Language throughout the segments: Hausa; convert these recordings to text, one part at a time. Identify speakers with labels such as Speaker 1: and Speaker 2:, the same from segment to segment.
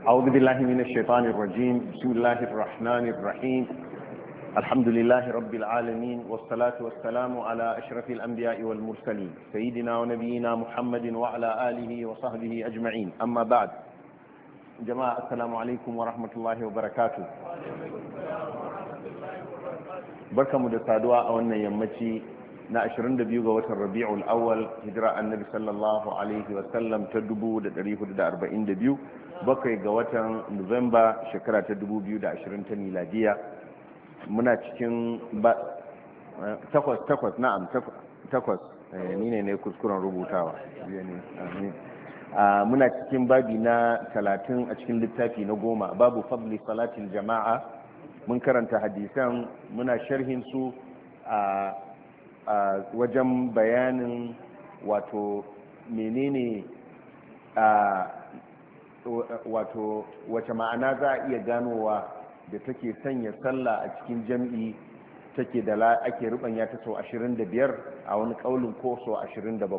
Speaker 1: أعوذ بالله من الشيطان الرجيم. بسم الله الرحمن الرحيم. الحمد لله رب العالمين، والصلاة والسلام على أشرف الأنبياء والمرسلين سيدنا ونبينا محمد وعلى آله وصحبه أجمعين. أما بعد، جماعة السلام عليكم ورحمة الله وبركاته. بركة مدسادوا أولنا يمتي na 22 ga watan Rabi'ul Awwal, hijira annabi sallallahu alaihi wasallam ta 1442, bakwai ga watan Nuwamba shekara ta 2020 ta miladiya. Muna cikin takwas ni ne kuskuren rubutawa. Muna cikin babi na 30 a cikin littafi na 10, babu fadli salatil jama'a. Mun karanta hadisan, muna sharhin su a wajen bayanin wato menene wato wace ma'ana za a iya ganowa da take sanya sallah a cikin jam'i take da ake rubanya ta sau 25 a wani kaulin ko sau 27.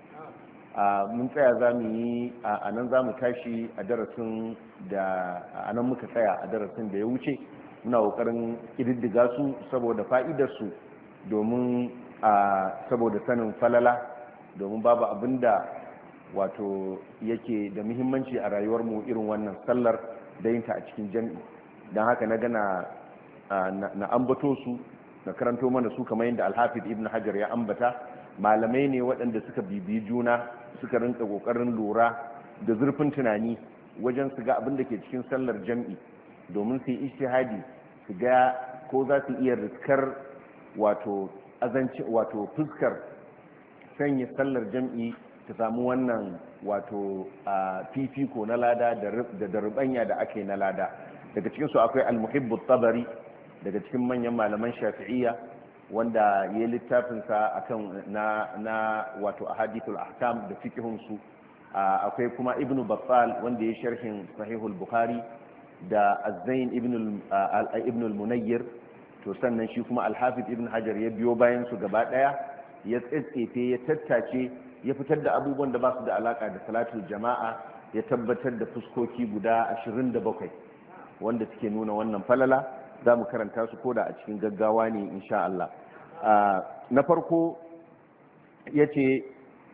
Speaker 1: Mun tsaya za mu yi a nan za mu tashi a darasin da a nan muka tsaya a darasin da ya wuce. Muna kokarin kididdiga su saboda fa'idarsu, domin saboda sanin falala, domin babu abinda wato yake da muhimmanci a rayuwarmu irin wannan sallar da yinta a cikin jami'i. don haka na gana na ambato su, na karanto mana su kamar yadda Al-Hafiz Ibn Hajar ya ambata. Malamai ne waɗanda suka bibiyi juna, suka rinka kokarin lura da zurfin tunani wajen su ga abin da ke cikin sallar jami'i, domin su yi ijtihadi su ga ko za su iya riskar wato fuskar sanya sallar jam'i ta samu wannan wato fifiko na lada da darbanya da ake na lada. Daga cikinsu akwai al-Muhibbu tabari, daga cikin manyan malaman Shafi'iyya, wanda ya yi littafinsa akan na wato ahadithul ahkam da fiqhun su. Akwai kuma Ibn Battal, wanda ya sharhin Sahihul Bukhari, da Az-Zain ibn al-Munayyir. To sannan shi kuma Al-Hafiz Ibn Hajar ya biyo bayan su gaba daya, ya tsetsefe, ya tattace, ya fitar da abubuwan da ba su da alaka da salatul jama'a, ya tabbatar da fuskoki guda 27 wanda suke nuna wannan falala. za mu karanta su koda a cikin gaggawa ne insha Allah. Na farko yace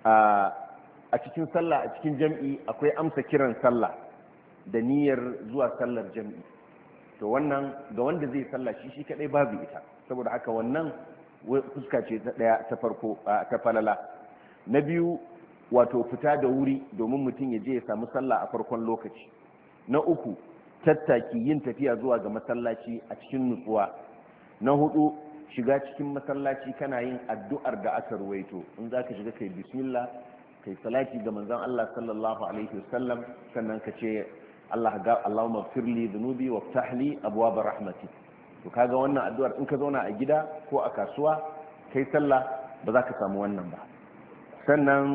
Speaker 1: a cikin sallah, a cikin jam'i akwai amsa kiran sallah da niyyar zuwa sallar jam'i. to wannan ga wanda zai sallah shi kadai babu ita, saboda haka wannan fuska ce ta daya ta farko ta falala. Na biyu, wato fita da wuri domin mutum ya je ya samu sallah a farkon lokaci. Na uku, tattaki, yin tafiya zuwa ga masallaci a cikin nutsuwa. Na hudu, shiga cikin masallaci kana yin addu'ar da aka ruwaito. In zaka shiga kai bismillah, kai salati ga manzon Allah sallallahu alaihi wasallam, sannan ka ce Allahumma firli dhunubi waftah li abwaab rahmatik. to kaga wannan addu'ar in ka zauna a gida ko a kasuwa kai sallah ba za ka samu wannan ba. sannan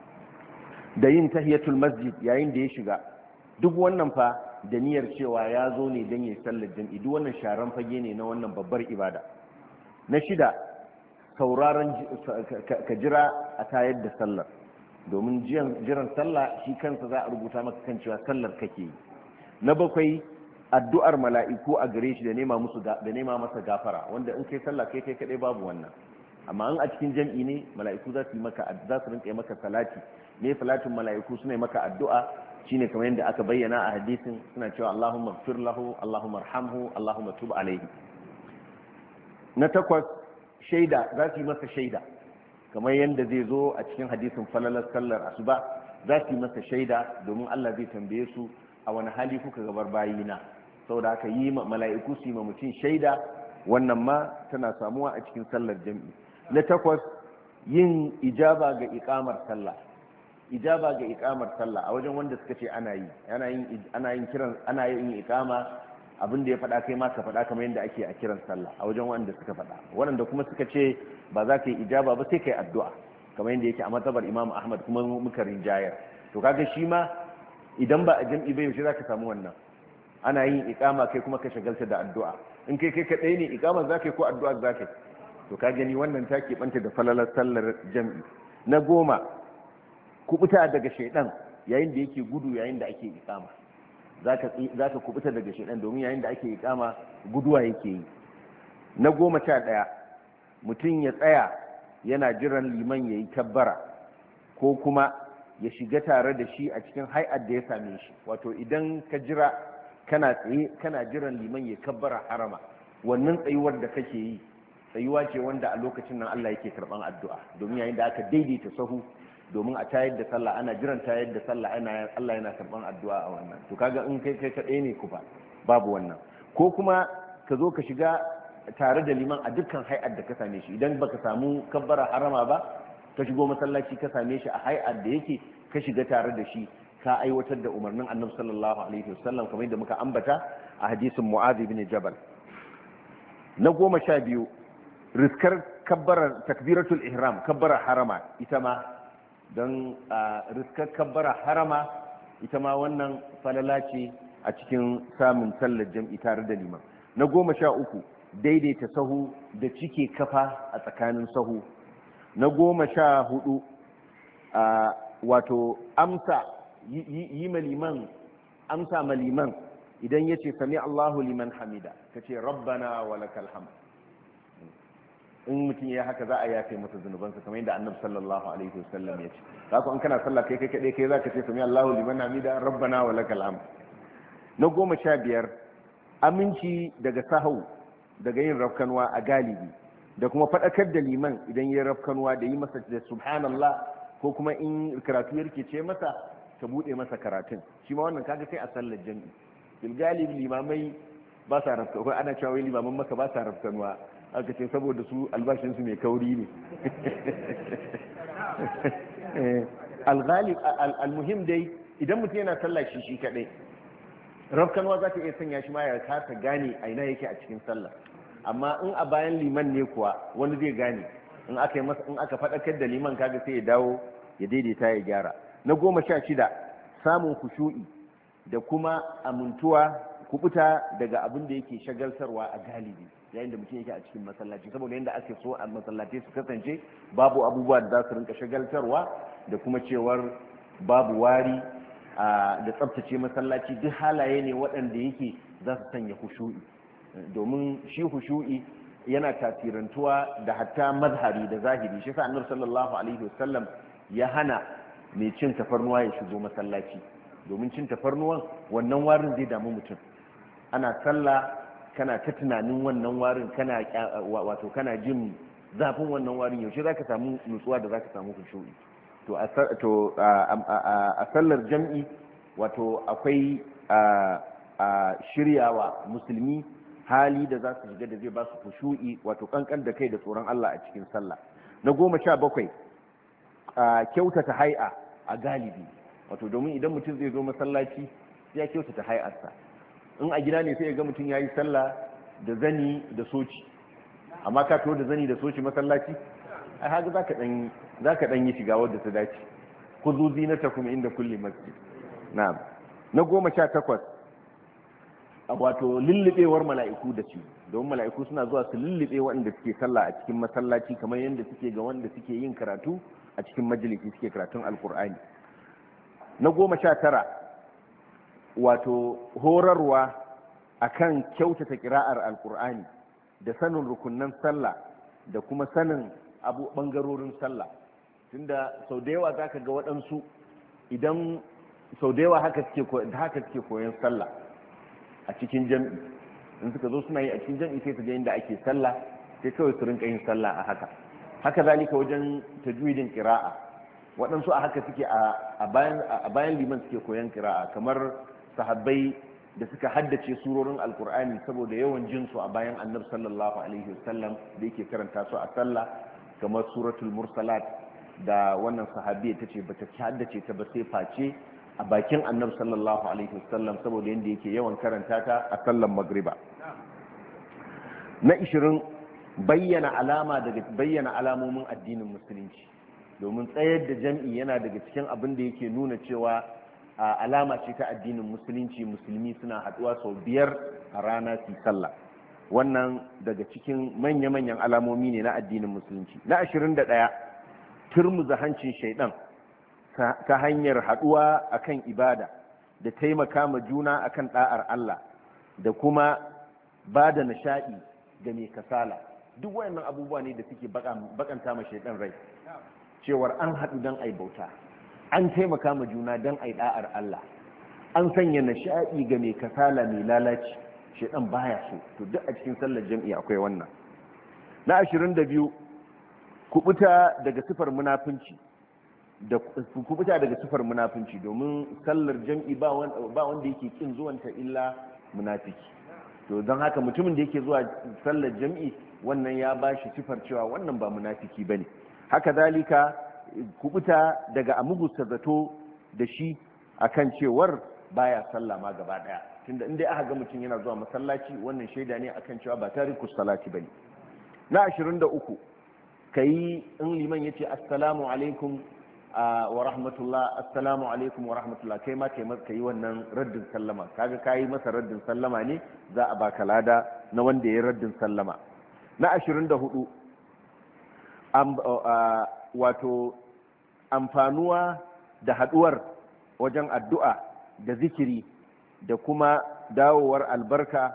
Speaker 1: da yin tahiyatul masjid yayin da ya shiga, duk wannan fa da niyyar cewa ya zo ne don yi sallar jam'i. duk wannan sharan fage ne na wannan babbar ibada. Na shida, sauraron ka jira a tayar da sallar, domin jiran sallah shi kansa za a rubuta maka kan cewa sallar kake yi. Na bakwai, addu'ar mala'iku a gare shi da nema masa gafara, wanda in kai sallah kai kadai babu wannan. amma in a cikin jam'i ne, mala'iku za su rinka maka salati. ne salatin mala'iku suna maka addu'a, shine kamar yadda aka bayyana a hadisin, suna cewa Allahumma ighfir lahu, Allahumma arhamhu, Allahumma tub alayhi. Na takwas, shaida, za su yi masa shaida kamar yadda zai zo a cikin hadisin falalar sallar asuba. za su yi masa shaida domin Allah zai tambaye su a wani hali kuka gabar bayina. saboda haka yi mala'iku su yi ma mutum shaida, wannan ma tana samuwa a cikin sallar jam'i. Na takwas, yin ijaba ga iqamar sallah. ijaba ga iqamar sallah a wajen wanda suka ce ana yin iqama, abin da ya faɗa kai ma ka faɗa kamar yadda ake a kiran sallah a wajen wanda suka faɗa. waɗanda kuma suka ce ba za ka yi ijaba ba sai ka yi addu'a kamar yadda yake a matsabar Imam Ahmad kuma muka rinjayar. to kaga shi ma idan ba a jam'i ba yaushe za ka samu wannan? ana yin iqama kai kuma ka shagalta da addu'a. in kai kaɗai ne iqama za ka yi ko addu'a za ka yi? to ka gani wannan ta keɓanta da falalar sallar jam'i. Na goma, kubuta daga shaidan yayin da yake gudu yayin da ake iqama. zaka kubuta daga shaidan, domin yayin da ake iqama guduwa yake yi. na 11 mutum ya tsaya yana jiran liman yayi kabbara ko kuma ya shiga tare da shi a cikin hay'ar da ya same shi. Wato idan ka jira kana tsaye kana jiran liman ya kabbara harama, wannan tsayuwar da kake yi tsayuwa ce wanda a lokacin nan Allah yake karban addu'a, domin yayin da aka daidaita sahu domin a tayar da sallah ana jiran tayar da sallah Allah yana karban addu'a a wannan. To kaga in kai kadai ne ku babu wannan. Ko kuma ka zo ka shiga tare da liman a dukkan hay'ar da ka same shi, idan baka samu kabbara harama ba ka shigo masallaci ka same shi a hay'ar da yake, ka shiga tare da shi, ka aiwatar da umarnin Annabi sallallahu alaihi wasallam kamar yadda muka ambata a hadisin Mu'adh ibn Jabal. na 12 riskar kabbarar takbiratul ihram, kabbara harama ita ma, don riskar kabbara harama ita ma wannan falala ce a cikin samun sallar jam'i tare da liman. na 13 daidaita sahu da cike kafa a tsakanin sahu. na 14 wato amsa yi maliman, amsa maliman idan yace sami Allahu liman hamida kace rabbana wa lakal hamd. in mutum ya haka za a yafe masa zunubansa kamar yadda Annabi sallallahu alaihi wasallam ya ce. Haka in kana sallah kai kadai kai zaka ce sami Allahu liman hamida rabbana wa lakal hamd. na 15 aminci daga sahau, daga yin rafkanwa a galibi, da kuma fadakar da liman idan ya rafkanwa da yi masa da subhanallah, ko kuma in karatu ya rikice masa ka bude masa karatun. shi ma wannan kaga sai a sallar jami'i. bil galibi limamai ba sa rafkanwa, ana cewa wai limaman maka ba sa rafkanwa, aka ce saboda su albashin su mai kauri ne. al-ghalib al-muhim dai idan mutum yana sallah shi kadai, rafkanwa za ta iya sanya shi ma ya kasa gane a ina yake a cikin sallah. amma in a bayan liman ne kuwa wani zai gane, in aka faɗakar da liman kaga sai ya dawo ya daidaita ya gyara. na 16 samun khushu'i da kuma amintuwa, kubuta daga abin da yake shagaltarwa a galibi yayin da mutum yake a cikin masallaci, saboda yadda ake so a masallaci su kasance babu abubuwa da za su rinka shagaltarwa, da kuma cewar babu wari da tsabtace masallaci, duk halaye ne waɗanda yake za su sanya khushu'i. domin shi khushu'i yana tasirantuwa da hatta mazhari da zahiri. shi sa Annabi sallallahu alaihi wasallam ya hana mai cin tafarnuwa ya shigo masallaci, domin cin tafarnuwan wannan warin zai damu mutum. ana sallah kana ta tunanin wannan warin, kana jin zafin wannan warin, yaushe zaka samu nutsuwa da zaka samu khushu'i. to a sallar jam'i wato akwai shiryawa musulmi hali da za su shiga da zai ba su khushu'i, wato kankan da kai da tsoron Allah a cikin sallah. na 17 kyautata hay'a a galibi, wato domin idan mutum zai zo masallaci sai ya kyautata hay'arsa. in a gida ne sai ya ga mutum yayi sallah da zani da soci, amma ka to da zani da soci masallaci, ai haka zaka dan yi shiga wadda ta dace. khudhu zinatakum inda kulli masjid. na'am. na 18 wato lullubewar mala'iku da shi, domin mala'iku suna zuwa su lullube waɗanda suke sallah a cikin masallaci kamar yadda suke ga wanda suke yin karatu a cikin majalisi suke karatun alkur'ani. na 19 wato horarwa akan kyautata kira'ar alkur'ani da sanin rukunnan sallah da kuma sanin bangarorin sallah, tunda sau da yawa zaka ga waɗansu idan sau da yawa haka suke koyon sallah a cikin jam'i. in suka zo suna yi a cikin jam'i sai su ga inda ake sallah, sai kawai su rinka yin sallah a haka zalika wajen tajwidin qira'a, waɗansu a haka suke a bayan liman suke koyon qira'a, kamar sahabbai da suka haddace surorin alkur'ani saboda yawan jin su a bayan annabi sallallahu alaihi wasallam da yake karanta su a sallah, kamar suratul mursalat da wannan sahabiyya tace bata haddace ta ba sai face a bakin annabi sallallahu alaihi wasallam saboda yanda yake yawan karanta ta a sallar magriba. na 20 bayyana alamomin addinin musulunci, domin tsayar da jam'i yana daga cikin abin da yake nuna cewa alama ce ta addinin musulunci. musulmi suna haduwa sau 5 a rana su sallah, wannan daga cikin manya-manyan alamomi ne na addinin musulunci. na 21 turmuza hancin shaidan ta hanyar haduwa akan ibada da taimaka ma juna akan da'ar Allah da kuma ba da nishaɗi ga mai kasala. Duk wayannan abubuwa ne da suke bakanta ma shaidan rai, cewar an haɗu don ai bauta, an taimaka ma juna don ai da'ar Allah, an sanya nishaɗi ga mai kasala mai lalaci, shaidan baya so. To duk a cikin sallar jam'i akwai wannan. Na 22, kubuta daga sifar munafunci domin sallar jam'i ba wanda yake kin zuwanta illa munafiki. To don haka mutumin da yake zuwa sallar jam'i wannan ya bashi sifar cewa wannan ba munafiki bane. Haka zalika kubuta daga amugusta zato da shi akan cewar baya sallah ma gaba daya, tunda inda aka ga mutum yana zuwa masallaci wannan shaida ne akan cewa ba tarikus salati bane. Na 23, kai in liman yace assalamu alaikum wa rahmatullah, assalamu alaikum wa rahmatullah, kai ma kai wannan raddin sallama, kaga kai masa raddin sallama ne, za a baka lada na wanda ya raddin sallama. Na 24, wato amfanuwa da haduwar wajen addu'a da zikiri da kuma dawowar albarka,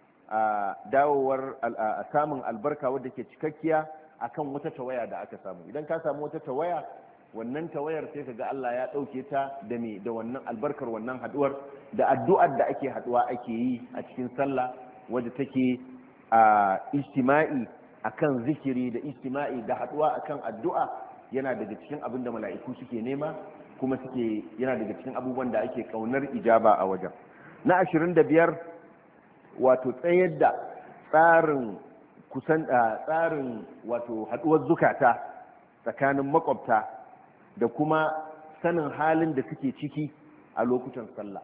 Speaker 1: samun albarka wadda ke cikakkiya akan wata tawaya da aka samu. Idan ka samu wata tawaya, wannan tawayar sai kaga Allah ya dauke ta da wannan albarkar wannan haduwar da addu'ar da ake haduwa ake yi a cikin sallah, wadda take ijtima'i akan zikiri da ijtima'i da haduwa akan addu'a, yana daga cikin abin da mala'iku suke nema, kuma yana daga cikin abubuwan da ake kaunar ijaba a wajen. Na 25, wato tsayar da tsarin wato haduwar zukata tsakanin makwabta da kuma sanin halin da suke ciki a lokutan sallah.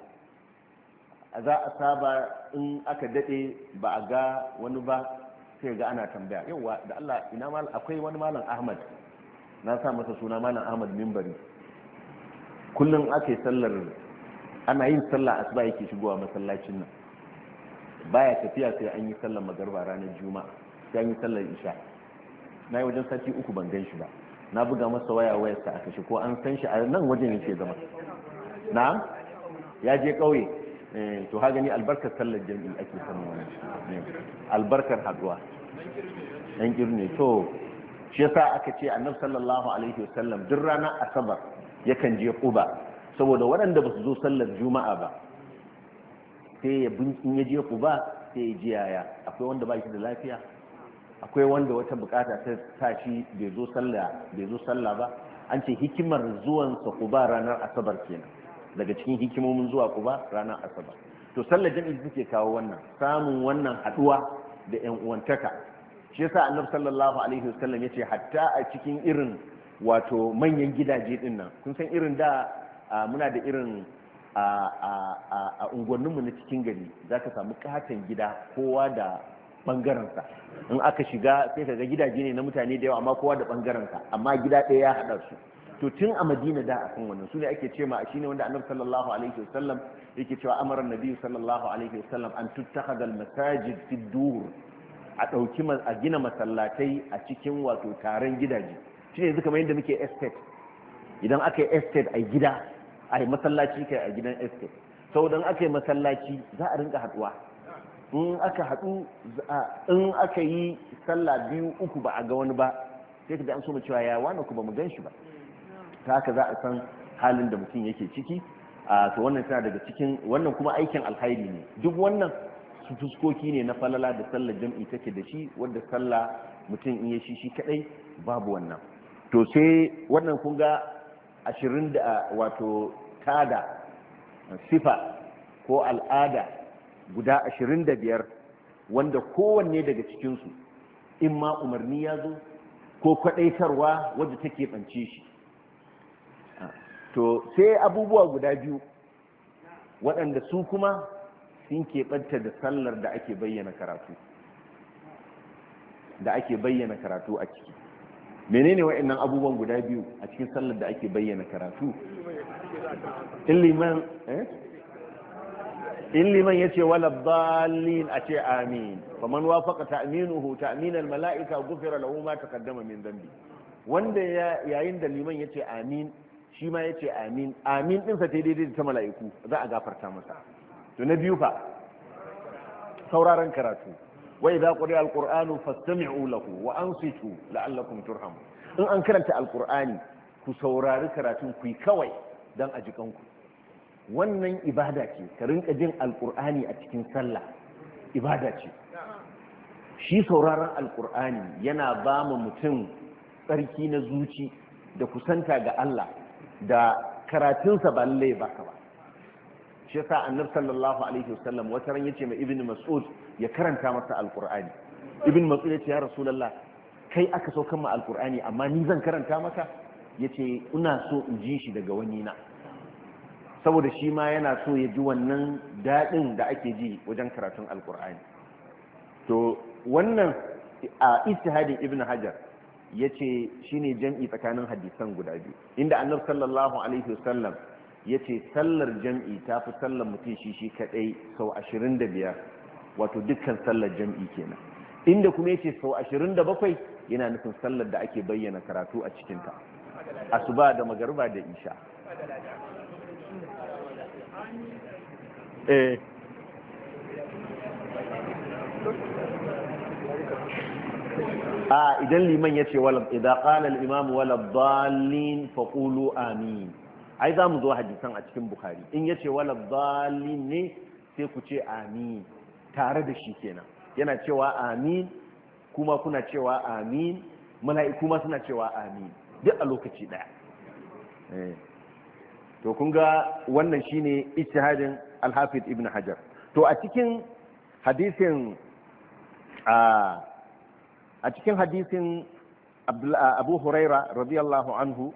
Speaker 1: Za a saba in aka dade ba a ga wani ba, sai ga ana tambaya, yawa da Allah ina akwai wani malam Ahmad, na sa masa suna malam Ahmad Mimbari, kullum aka yi sallar, ana yin sallah asuba yake shigowa masallacin nan, baya tafiya sai an yi sallar magarba ranar juma'a, sai an yi sallar isha. Na yi wajen sati 3 ban gan shi ba, na buga masa wayarsa aka shi ko an san shi a nan wajen yake zama. Na ya je kauye, to ha gani albarkar sallar jami'i ake samun wannan, albarkar haduwa dan girne. To shi yasa aka ce annabi sallallahu alaihi wasallam duk ranar asabar yakan je Quba, saboda waɗanda ba su zo sallar juma'a ba, sai in ya je Quba sai ya ji yaya akwai wanda ba shi da lafiya, akwai wanda wata bukata ta tashi bai zo sallah ba. An ce hikimar zuwan sa Quba ranar asabar kenan, daga cikin hikimomin zuwa Quba ranar asabar. To sallar jami'i take kawo wannan, samun wannan haduwa da ƴan uwantaka. Shi yasa annabi sallallahu alaihi wasallam yace hatta a cikin irin wato manyan gidaje din nan, kun san irin da muna da irin a unguwanninmu na cikin gari za ka samu katon gida kowa da ɓangarensa. In aka shiga sai ka ga gidaje ne na mutane da yawa amma kowa da ɓangarensa, amma gida ɗaya ya haɗa su. To tun a Madina da akan wannan su ne ake ce ma, shine wanda annabi sallallahu alaihi wasallam yake cewa amara annabi sallallahu alaihi wasallam an tuttakhadha al-masajid fi dur, a dauki a gina masallatai a cikin wato taron gidaje. Shine yanzu kamar yadda muke estate, idan aka yi estate a gida a yi masallaci kai a gidan estate, saboda aka yi masallaci za a rinka haduwa, in aka haɗu in aka yi sallah 2-3 ba a ga wani ba, sai ka ji an so mu cewa ya wani ku ba mu gan shi ba. Ta haka za a san halin da mutum yake ciki. To wannan tana daga cikin wannan kuma aikin alkhairi ne. Duk wannan su fuskoki ne na falala da sallar jam'i take da shi, wanda sallah mutum in ya shi kadai babu wannan. To sai wannan kun ga 20 da wato tada sifa ko al'ada guda 25 wanda kowanne daga cikinsu in ma umarni ya zo ko kwadaitarwa wadda take bance shi. To sai abubuwa guda biyu waɗanda su kuma sun keɓanta da sallar da ake bayyana karatu a ciki. Menene waɗannan abubuwan guda biyu a cikin sallar da ake bayyana karatu? in liman ya ce wala dallin a ce amin, faman wafaqa ta'minuhu ta'min al-mala'ika ghufira lahu ma taqaddama min dhanbi. Wanda yayin da liman ya ce amin shi ma yace amin amin din sa ta daidai da ta mala'iku za a gafarta masa. to na biyu fa sauraron karatu wa idza quri'a alqur'anu fastami'u lahu wa ansitu la'allakum turhamun. in an karanta alqur'ani ku saurari karatun ku yi kawai dan a jikanku. wannan ibada ce, ka rinka jin alqur'ani a cikin sallah ibada ce. shi sauraron alqur'ani yana ba mu mutum tsarki na zuci da kusanta ga Allah da karatunsa ba lallai baka ba. shi yasa annabi sallallahu alaihi wasallam wata ran yace mai ibnu mas'ud ya karanta masa alqur'ani. ibnu mas'ud yace ya rasulullah kai aka so kan alqur'ani amma ni zan karanta maka. yace ina so in ji shi daga wani na, saboda shi ma yana so ya ji wannan dadin da ake ji wajen karatun alqur'ani. to wannan a ijtihadin ibnu hajar yace shine jam'i tsakanin hadisan guda biyu, inda annabi sallallahu alaihi wasallam yace sallar jam'i tafi sallar mutum shi kadai sau 25, wato dukkan sallar jam'i kenan. inda kuma yace sau 27 yana nufin sallar da ake bayyana karatu a cikin ta, asuba da magariba da isha. idan liman yace wala idza qala al-imam wala dallin faqulu amin. ai za mu zo hadisan a cikin bukhari, in yace wala dallin ne sai ku ce amin tare da shi kenan. yana cewa amin kuma kuna cewa amin, mala'iku ma suna cewa amin duk a lokaci daya. to kun ga wannan shine ijtihadin al-hafiz ibn hajar. to a cikin hadisin abu huraira radiyallahu anhu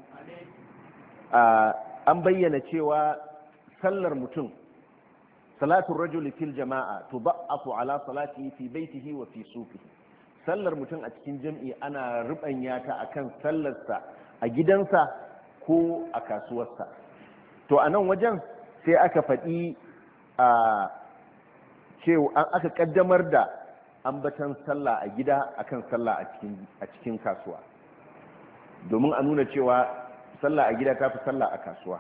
Speaker 1: an bayyana cewa sallar mutum salatun rajuli fil jama'a tudha'afu ala salatihi fi baitihi wa fi suqihi. sallar mutum a cikin jam'i ana rubanya ta akan sallarsa a gidansa ko a kasuwarsa. to a nan wajen sai aka faɗi cewa aka kaddamar da ambatan sallah a gida akan sallah a cikin kasuwa, domin a nuna cewa sallah a gida ta fi sallah a kasuwa.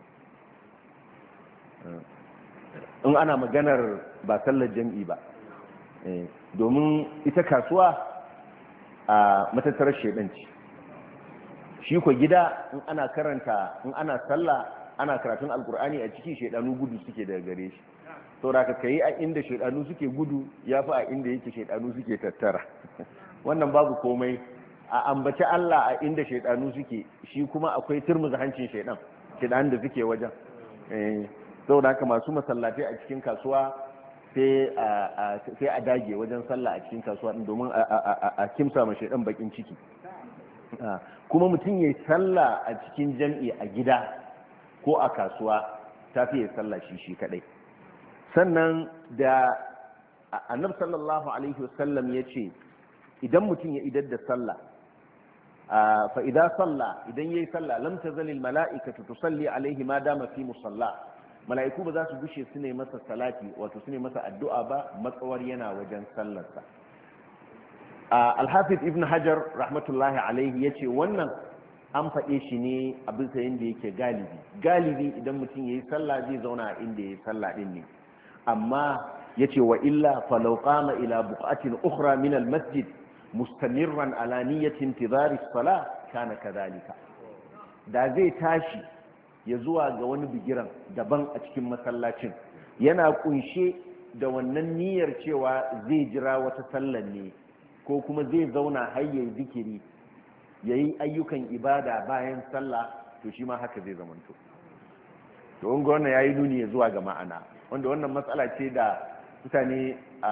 Speaker 1: in ana maganar ba sallar jam'i ba, domin ita kasuwa a matattarar shaidanci. shi ko gida in ana sallah ana karatun alkur'ani a ciki shaidanu gudu suke daga gare shi. saboda ka kai a inda shaidanu suke gudu ya fi a inda yake shaidanu suke tattara. wannan babu komai, a ambaci Allah a inda shaidanu suke, shi kuma akwai turmuzi hancin shaidan da suke wajen. saboda haka masu masallatai a cikin kasuwa sai a dage wajen sallah a cikin kasuwa domin a kimsa ma shaidan bakin ciki. kuma mutum yayi sallah a cikin jam'i a gida ko a kasuwa ta fi sallah shi kadai. sannan da annabi sallallahu alaihi wasallam ya ce idan mutum ya idar da sallah fa idza salla idan yayi sallah lam tazal al mala'ikatu tusalli alaihi ma dama fi musalla. mala'iku ba za su gushe su ne masa salati, wato su ne masa addu'a ba matsawar yana wajen sallarsa. al-hafiz ibn hajar rahmatullahi alaihi yace wannan an faɗe shi ne a bisa yadda yake galibi idan mutum yayi sallah zai zauna a inda yayi sallah din ne. amma yace wa illa falau qama ila buqatin ukhra min al-masjid mustamirran ala niyyati intizari as-salah kana kadhalika. da zai tashi ya zuwa ga wani bigiran daban a cikin masallacin yana kunshe da wannan niyyar cewa zai jira wata sallar ne, ko kuma zai zauna har yayi zikiri yayi ayyukan ibada bayan sallah, to shi ma haka zai zamanto. to wanga wannan yayi nuni ya zuwa ga ma'ana, wanda wannan matsala ce da mutane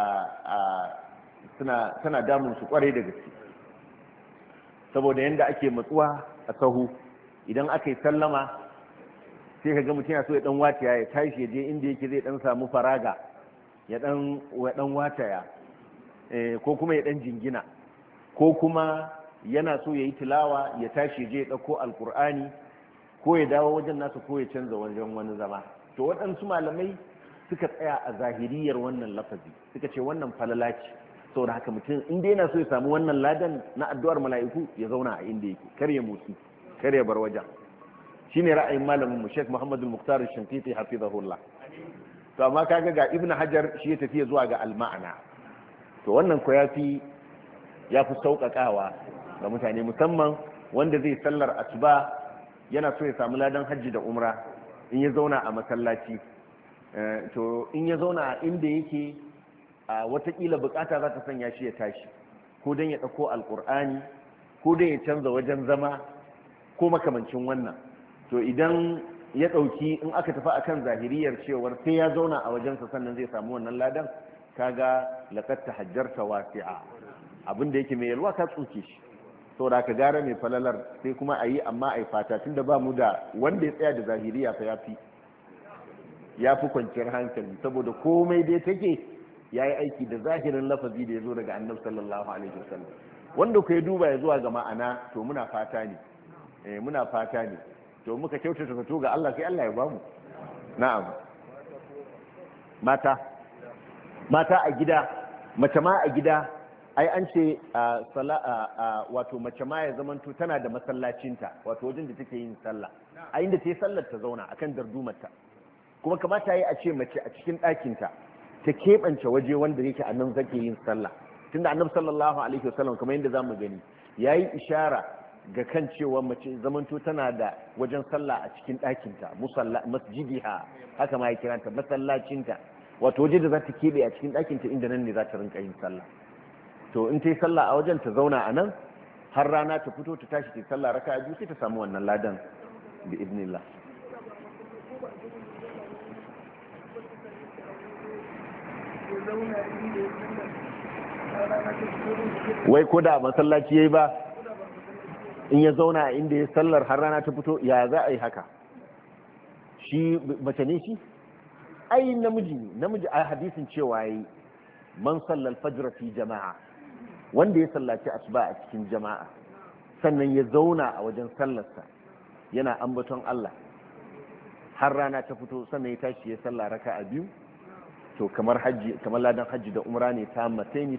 Speaker 1: suna damun su kwarai da gaske, saboda yanda ake matsuwa a sahu. idan aka yi sallama sai ka ga mutum ya so ya dan wataya ya tashi ya je inda yake zai dan samu faraga ya dan wataya, ko kuma ya dan jingina, ko kuma yana so ya yi tilawa ya tashi ya je ya dauko alkur'ani, ko ya dawo wajen nasa, ko ya canza wajen wani zama. to waɗansu malamai suka tsaya a zahiriyar wannan lafazi suka ce wannan falala ce, saboda haka mutum inda yana so ya samu wannan ladan na addu'ar mala'iku ya zauna a inda yake, kar ya motsi, kar ya bar wajen. shine ra'ayin malamin mu Sheikh Muhammad al-Muqtar al-Shinqiti hafizahullah. To amma kaga ga Ibn Hajar shi ya tafi zuwa ga al-ma'ana, to wannan ko yafi sauƙaƙawa ga mutane, musamman wanda zai sallar asuba yana so ya samu ladan hajji da umra in ya zauna a masallaci. To in ya zauna a inda yake watakila bukata za ta sanya shi ya tashi, ko don ya ɗauko alƙur'ani, ko don ya canza wajen zama, ko makamancin wannan. To idan ya ɗauki, in aka tafi akan zahiriyar cewar sai ya zauna a wajensa sannan zai samu wannan ladan, kaga laqad tahajjarta wasi'a, abin da yake mai yalwa ka tsuke shi. saboda ka gara mai falalar sai kuma a yi, amma a yi fata tunda ba mu da wanda ya tsaya da zahiriya fa ya fi kwanciyar hankali, saboda komai dai take ya yi aiki da zahirin lafazi da ya zo daga annabi sallallahu alaihi wasallam. Wanda ku ya duba ya zuwa ga ma'ana, to muna fata ne to muka kyautata zato ga Allah sai Allah ya bamu. Na'am, mata a gida, mace ma a gida, ai an ce wato mace ma ya zamanto tana da masallacinta, wato wajen da take yin sallah, a inda ta yi sallar ta zauna akan dardumarta. Kuma kamata yi a ce mace a cikin ɗakinta ta keɓance waje wanda yake a nan zake yin sallah, tunda annabi sallallahu alaihi wasallam kamar yadda zamu gani yayi ishara ga kan cewa mace zamanto tana da wajen sallah a cikin ɗakinta, masjidiha, haka ma ya kiranta masallacinta, wato waje da za ta keɓe a cikin ɗakinta inda nan ne za ta rinka yin sallah. To in ta yi sallah a wajen ta zauna a nan har rana ta fito ta tashi ta yi sallah raka'a biyu sai ta samu wannan ladan bi idnillah. Wai ko da masallaci yayi ba, in ya zauna inda ya sallar har rana ta fito, ya za a yi haka? Shi mace ne shi? Ai namiji a hadisin cewa yayi man sallal fajr fi jama'a, wanda ya sallaci asuba a cikin jama'a sannan ya zauna a wajen sallarsa yana ambaton Allah har rana ta fito, sannan ya tashi ya salla raka'a biyu, to kamar ladan hajji da umra ne ta mataini.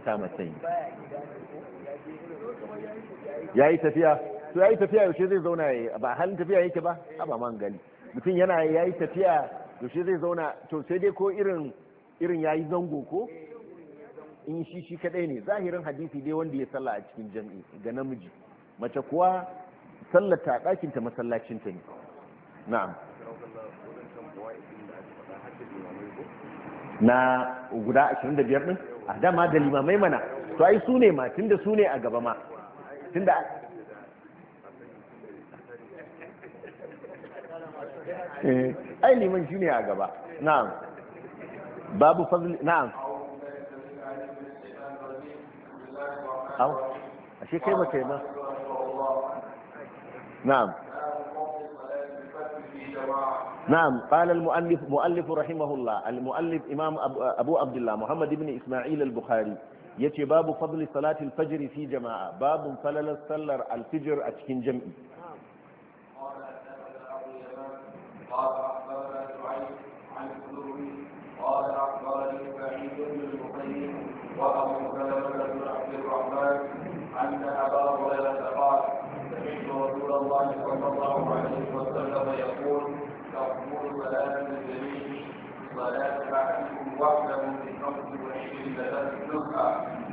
Speaker 1: Yayi tafiya yaushe zai zauna, ba halin tafiya yake ba, ba man gali mutum yayi tafiya yaushe zai zauna, to sai dai ko irin yayi zango, ko in shi kadai ne. Zahirin hadisi dai wanda ya salla a cikin jami'i ga namiji, mace kuwa sallata ɗakinta masallacinta ne. Na'am, na guda 25 din a dama da limamai mana, to ai su ne ma, tunda su ne a gaba ma, tunda ai liman shi ne a gaba. Na'am, babu fadl. Na'am, ashe kai ba kai ba. نعم قال المؤلف رحمه الله، المؤلف إمام أبو عبد الله محمد بن إسماعيل البخاري يتي باب فضل صلاة الفجر في جماعة، باب فلل السلر الفجر أتكين جمعي. قال أخبرنا شعيب عن الزهري قال أخبرني سعيد بن المسيب وأبو سلمة بن عبد الرحمن أن أبا هريرة قال سمعت رسول الله صلى الله عليه وسلم يقول تقبل صلاة الجميع صلاة أحدكم وحده في 25 نزهة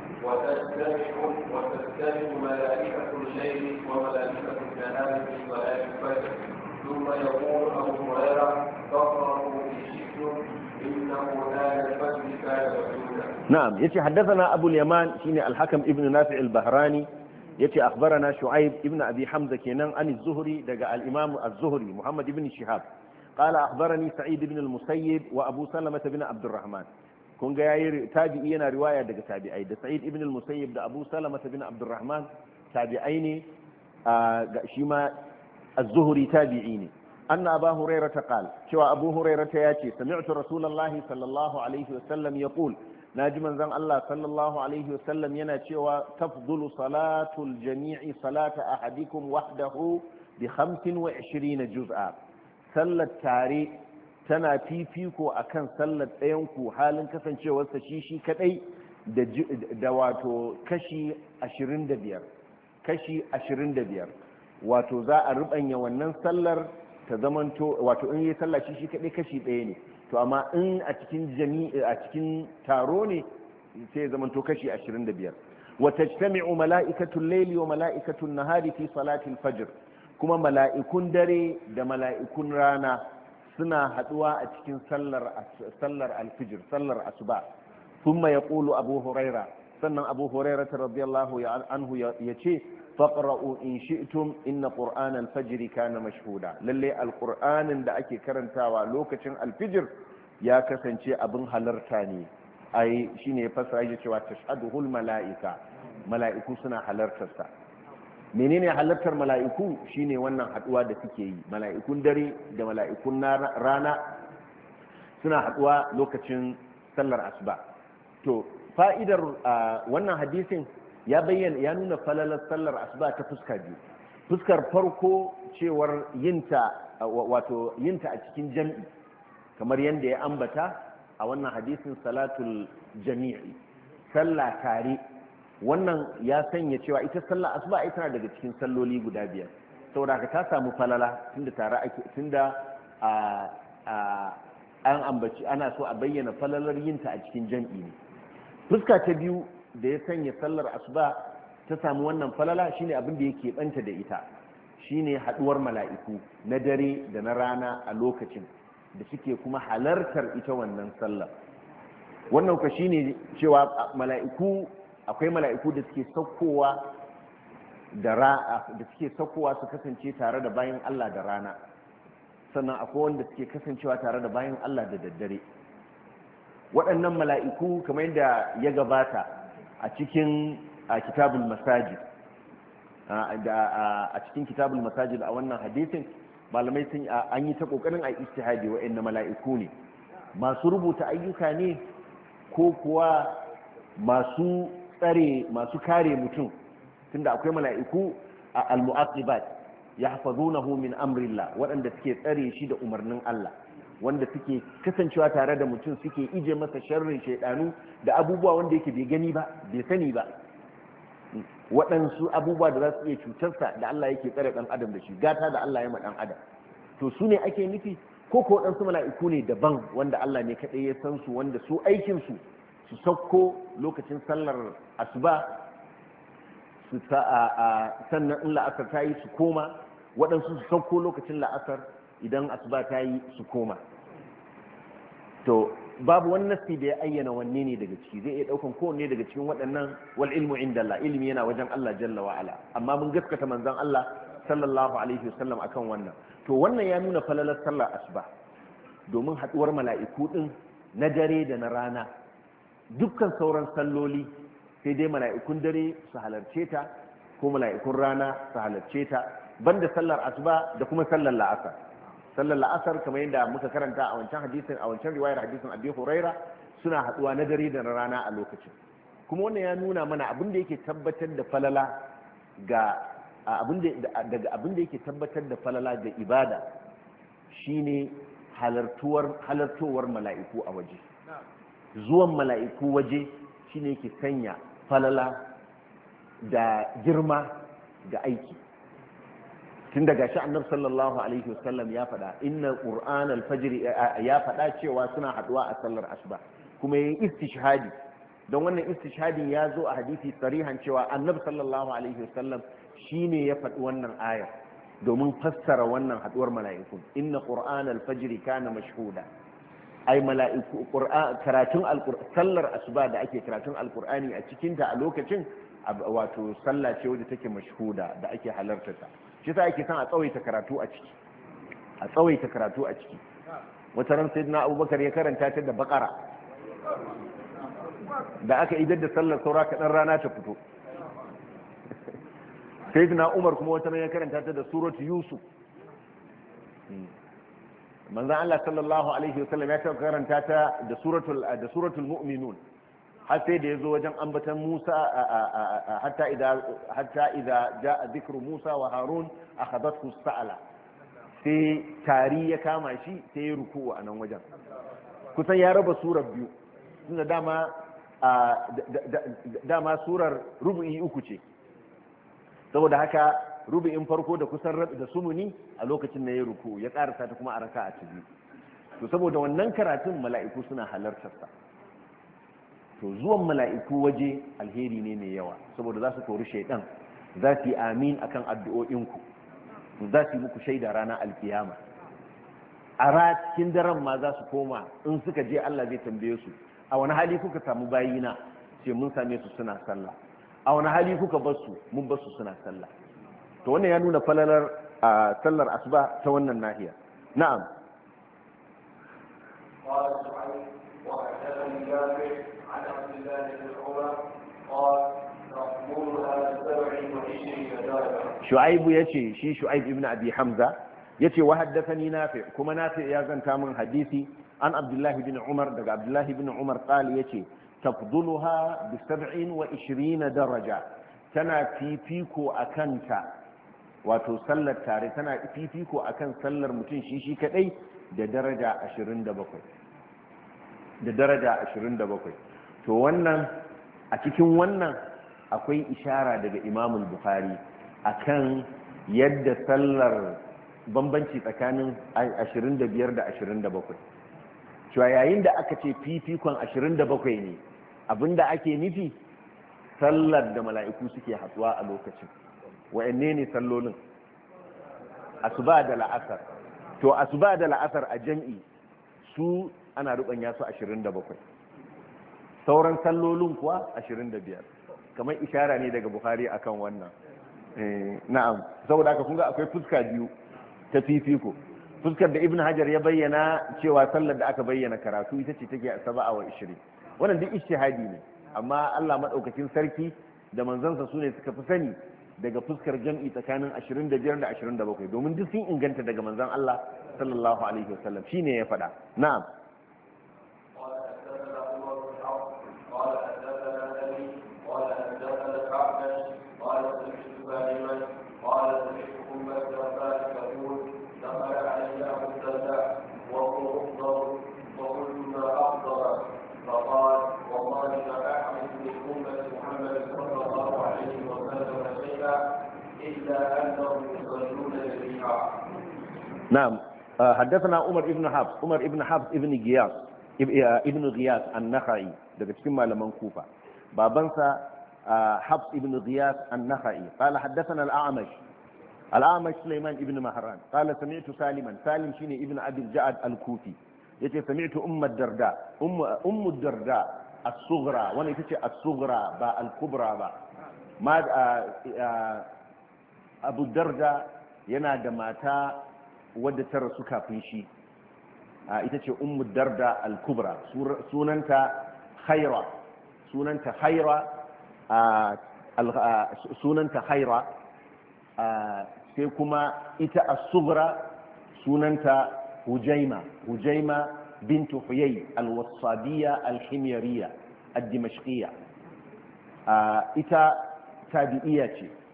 Speaker 1: وتجتمع ملائكة الليل وملائكة النهار في صلاة الفجر، ثم يقول أبو هريرة تقرأوا في شئتم إنه آل الفجر كان مسجودا. نعم، يتي حدثنا أبو اليمان شيني الحكم ابن نافع البهراني يتي أخبرنا شعيب ابن أبي حمزة كينان عن الزهري دقى الإمام الزهري محمد بن شهاب قال أخبرني سعيد بن المسيب وأبو سلمة بن عبد الرحمن. كون جاي تابعينا رواية دقى تابعي ده سعيد بن المسيب ده أبو سلمة بن عبد الرحمن تابعيني شيما الزهري تابعيني أن أبا هريرة قال شو أبو هريرة ياتي سمعت رسول الله صلى الله عليه وسلم يقول ناجما زن الله صلى الله عليه وسلم يناتي تفضل صلاة الجميع صلاة أحدكم وحده ب25 جزءا. صلى التاريخ tana fifiko akan sallar ɗayanku halin kasancewarsa shi kadai da wato kashi 25, wato za a rubanya wannan sallar ta zamanto wato in yi sallah shi kadai kashi ɗaya ne, to amma in a cikin a cikin taro ne sai zamanto kashi 25. wa tajtami'u mala'ikatul layli wa mala'ikatul nahari fi salatil fajr, kuma mala'ikun dare da mala'ikun rana suna haduwa a cikin sallar alfijir, sallar asuba. thumma yaqulu abu huraira, sannan abu huraira radiyallahu anhu yace faqra'u in shi'tum inna qur'ana al-fajr kana mashhuda, lalle alqur'anin da ake karantawa lokacin alfijir ya kasance abin halarta ne. ai shine fasara yake cewa tashhaduhul mala'ika, mala'iku suna halartarsa. menene halartar mala'iku? shine wannan haduwa da suke yi, mala'ikun dare da mala'ikun rana suna haduwa lokacin sallar asuba. to fa'idar wannan hadisin ya bayyana, ya nuna falalar sallar asuba ta fuska biyu. fuskar farko cewar yinta a cikin jam'i, kamar yadda ya ambata a wannan hadisin salatul jami'i, sallah tare. wannan ya sanya cewa ita sallah asuba ita tana daga cikin salloli guda biyar, saboda haka ta samu falala tunda an ambaci ana so a bayyana falalar yinta a cikin jam'i ne. fuska ta biyu da ya sanya sallar asuba ta samu wannan falala shine abin da yake banta da ita, shine haduwar mala'iku na dare da na rana a lokacin da suke kuma halartar ita wannan sallar. wannan ka shine cewa mala'iku, akwai mala'iku da suke saukowa da suke saukowa su kasance tare da bayan Allah da rana, sannan akwai wanda suke kasancewa tare da bayan Allah da daddare. waɗannan mala'iku kamar yadda ya gabata a cikin kitabul masajid, a cikin kitabul masajid a wannan hadisin malamai sun an yi ta kokarin a ijtihadi wa'annan mala'iku ne, masu rubuta ayyuka ne ko kuwa masu kare mutum, tunda akwai mala'iku al-mu'aqibat yahfazunahu min amrillah, waɗanda suke tsare shi da umarnin Allah, wanda suke kasancewa tare da mutum, suke ije masa sharrin shaidanu da abubuwa wanda yake bai gani ba bai sani ba, waɗansu abubuwa da za su iya cutarsa da Allah yake tsare ɗan adam da shi, gata da Allah ya ma ɗan adam. to su ne ake nufi ko waɗansu mala'iku ne daban wanda Allah ne kaɗai ya san su, wanda su aikinsu su sauko lokacin sallar asuba sannan in la'asar ta yi su koma, waɗansu su sauko lokacin la'asar idan asuba ta yi su koma. to babu wani nasi da ya ayyana wanne ne daga ciki, zai iya daukan kowanne daga cikin waɗannan. wal ilmu inda Allah, ilimi yana wajen Allah jalla wa ala, amma mun gaskata manzon Allah sallallahu alaihi wasallam akan wannan. to wannan ya nuna falalar sallar asuba, domin haduwar mala'iku din na dare da na rana. dukkan sauran salloli sai dai mala'ikun dare su halarce ta ko mala'ikun rana su halarce ta, banda sallar asuba da kuma sallar la'asar. sallar la'asar kamar yadda muka karanta a wancan hadisin, a wancan riwayar hadisin Abi Huraira, suna haduwa na dare da na rana a lokacin. kuma wannan ya nuna mana abin da yake tabbatar da falala ga abin da yake tabbatar da falala ga ibada shine halartowar mala'iku a waje. zuwan mala'iku waje shine yake sanya falala da girma ga aiki. tun daga shi annabi sallallahu alaihi wasallam ya faɗa inna qur'an al-fajr, ya faɗa cewa suna haduwa a sallar asuba, kuma yayin istishhadi. don wannan istishhadin ya zo a hadisi sarihan cewa annabi sallallahu alaihi wasallam shine ya faɗi wannan ayar domin fassara wannan haduwar mala'iku. inna qur'an al-fajr kana mashhuda, ai mala'iku karatun sallar asuba da ake karatun alqur'ani a cikin ta a lokacin, wato sallah ce wadda take mashhuda da ake halarta ta. shi sa ake son a tsawaita karatu a ciki, wata ran sayyidina Abubakar ya karanta ta da Baqara, da aka idar da sallar saura kaɗan rana ta fito. sayyidina Umar kuma wata ran ya karanta ta da suratu Yusuf. manzon Allah sallallahu alaihi wasallam ya karanta ta da suratul mu'minun, har sai da ya zo wajen ambatan Musa, hatta idza jaa dhikru Musa wa Harun akhadathu sa'ala, sai tari ya kama shi sai ya ruku a nan wajen. kusan ya raba surar biyu, tunda dama surar rubu'i uku ce, saboda haka rubu'in farko da kusan rabi da sumuni a lokacin da ya ruku ya karasa ta kuma a raka'a ta biyu to saboda wannan karatun mala'iku suna halartar sa to zuwan mala'iku waje alheri ne mai yawa saboda za su kori shaidan za su yi amin akan addu'o'inku za su yi muku shaida ranar alkiyama a cikin daren ma za su koma in suka je Allah zai tambaye su a wani hali kuka samu bayina ce mun same su suna sallah a wani hali kuka bar su mun bar su suna sallah to wannan ya nuna falalar sallar asuba ta wannan nahiya na'am shu'aibu yace shi shu'aib ibn abi hamza yace wa haddathani nafi kuma nafi ya zanta min hadisi an abdullah ibn umar daga abdullah ibn umar qali yace tafduluha bi 27 daraja tana fifiko akanta wato sallar tare tana fifiko akan sallar mutum shi kadai da daraja 27 da daraja 27 to wannan a cikin wannan akwai ishara daga Imam al-Bukhari akan yadda sallar bambanci tsakanin 25 da 27 cewa yayin da aka ce fifikon 27 ne abinda ake nufi sallar da mala'iku suke hatsuwa a lokacin wa'anne ne sallolin asuba da la'asar to asuba da la'asar a jam'i su ana rubanya su 27 sauran sallolin kuwa 25 kamar ishara ne daga Bukhari akan wannan na'am saboda haka kun ga akwai fuska biyu ta fifiko fuskar da Ibn Hajar ya bayyana cewa sallar da aka bayyana karatu ita ce take 27 wannan duk ijtihadi ne amma Allah madaukakin sarki da manzansa sune suka fi sani daga fuskar jam'i tsakanin 25 da 27 domin duk sun inganta daga manzon Allah sallallahu alaihi wasallam shine ya faɗa na'am نعم حدثنا عمر ابن حفص ابن غياث النخعي daga cikin malaman Kufa babansa Hafs ibn Ghiyath an-Nakhai قال حدثنا الأعمش سليمان ابن مهران قال سمعت سالم shine ibn Abi al-Ja'd al-Kufi yace سمعت أم الدرداء الصغرى wannan ita ce as-sughra ba al-kubra ba ma Abu Darda yana da mata wadda ta rasu kafin shi ita ce ummu darda al-kubra sunanta haira sai kuma ita as-sughra sunanta hujaima bintu huyay al-wasabiyya al-himyariyya ad-dimashqiyya ita tabi'iyya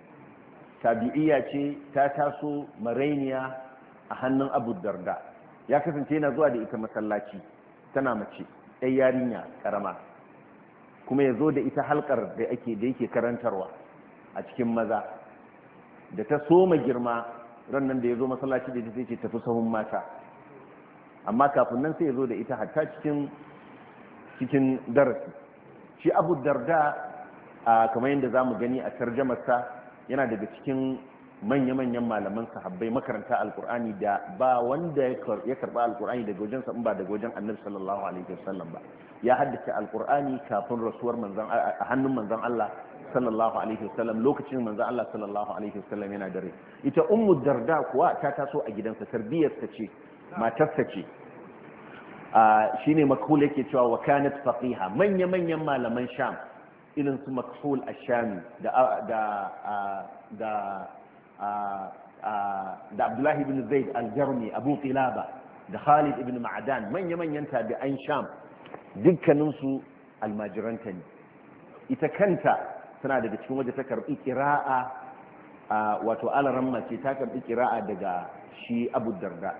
Speaker 1: ce ta taso marainiya a hannun Abu Darda ya kasance yana zuwa da ita masallaci tana mace ɗan yarinya karama kuma ya zo da ita halkar da yake karantarwa a cikin maza da ta soma girma rannan da ya zo masallaci da ita sai ce tafi sahun mata amma kafin nan sai ya zo da ita hatta cikin darasi shi Abu Darda kamar yadda za mu gani a tarjamarsa yana daga cikin manya-manyan malaman sahabbai makaranta alkur'ani da ba wanda ya karba alkur'ani daga wajensa in ba daga wajen annabi sallallahu alaihi wasallam ba ya haddace alkur'ani kafin rasuwar a hannun manzon Allah sallallahu alaihi wasallam lokacin manzon Allah sallallahu alaihi wasallam yana dare ita ummu darda kuwa ta taso a gidansa tarbiyarsa ce matarsa ce shine makhul yake cewa wa kanat faqiha manya-manyan malaman sham irin su makhul ash-shami da Abdullahi ibn Zaid al-Jarmi Abu Qilaba da Khalid ibn Ma'dan manya-manyan tabi'an Sham dukkaninsu almajiranta ne ita kanta tana daga cikin waje ta karbi qira'a wato alaramma ce ta karbi qira'a daga shi Abu Darda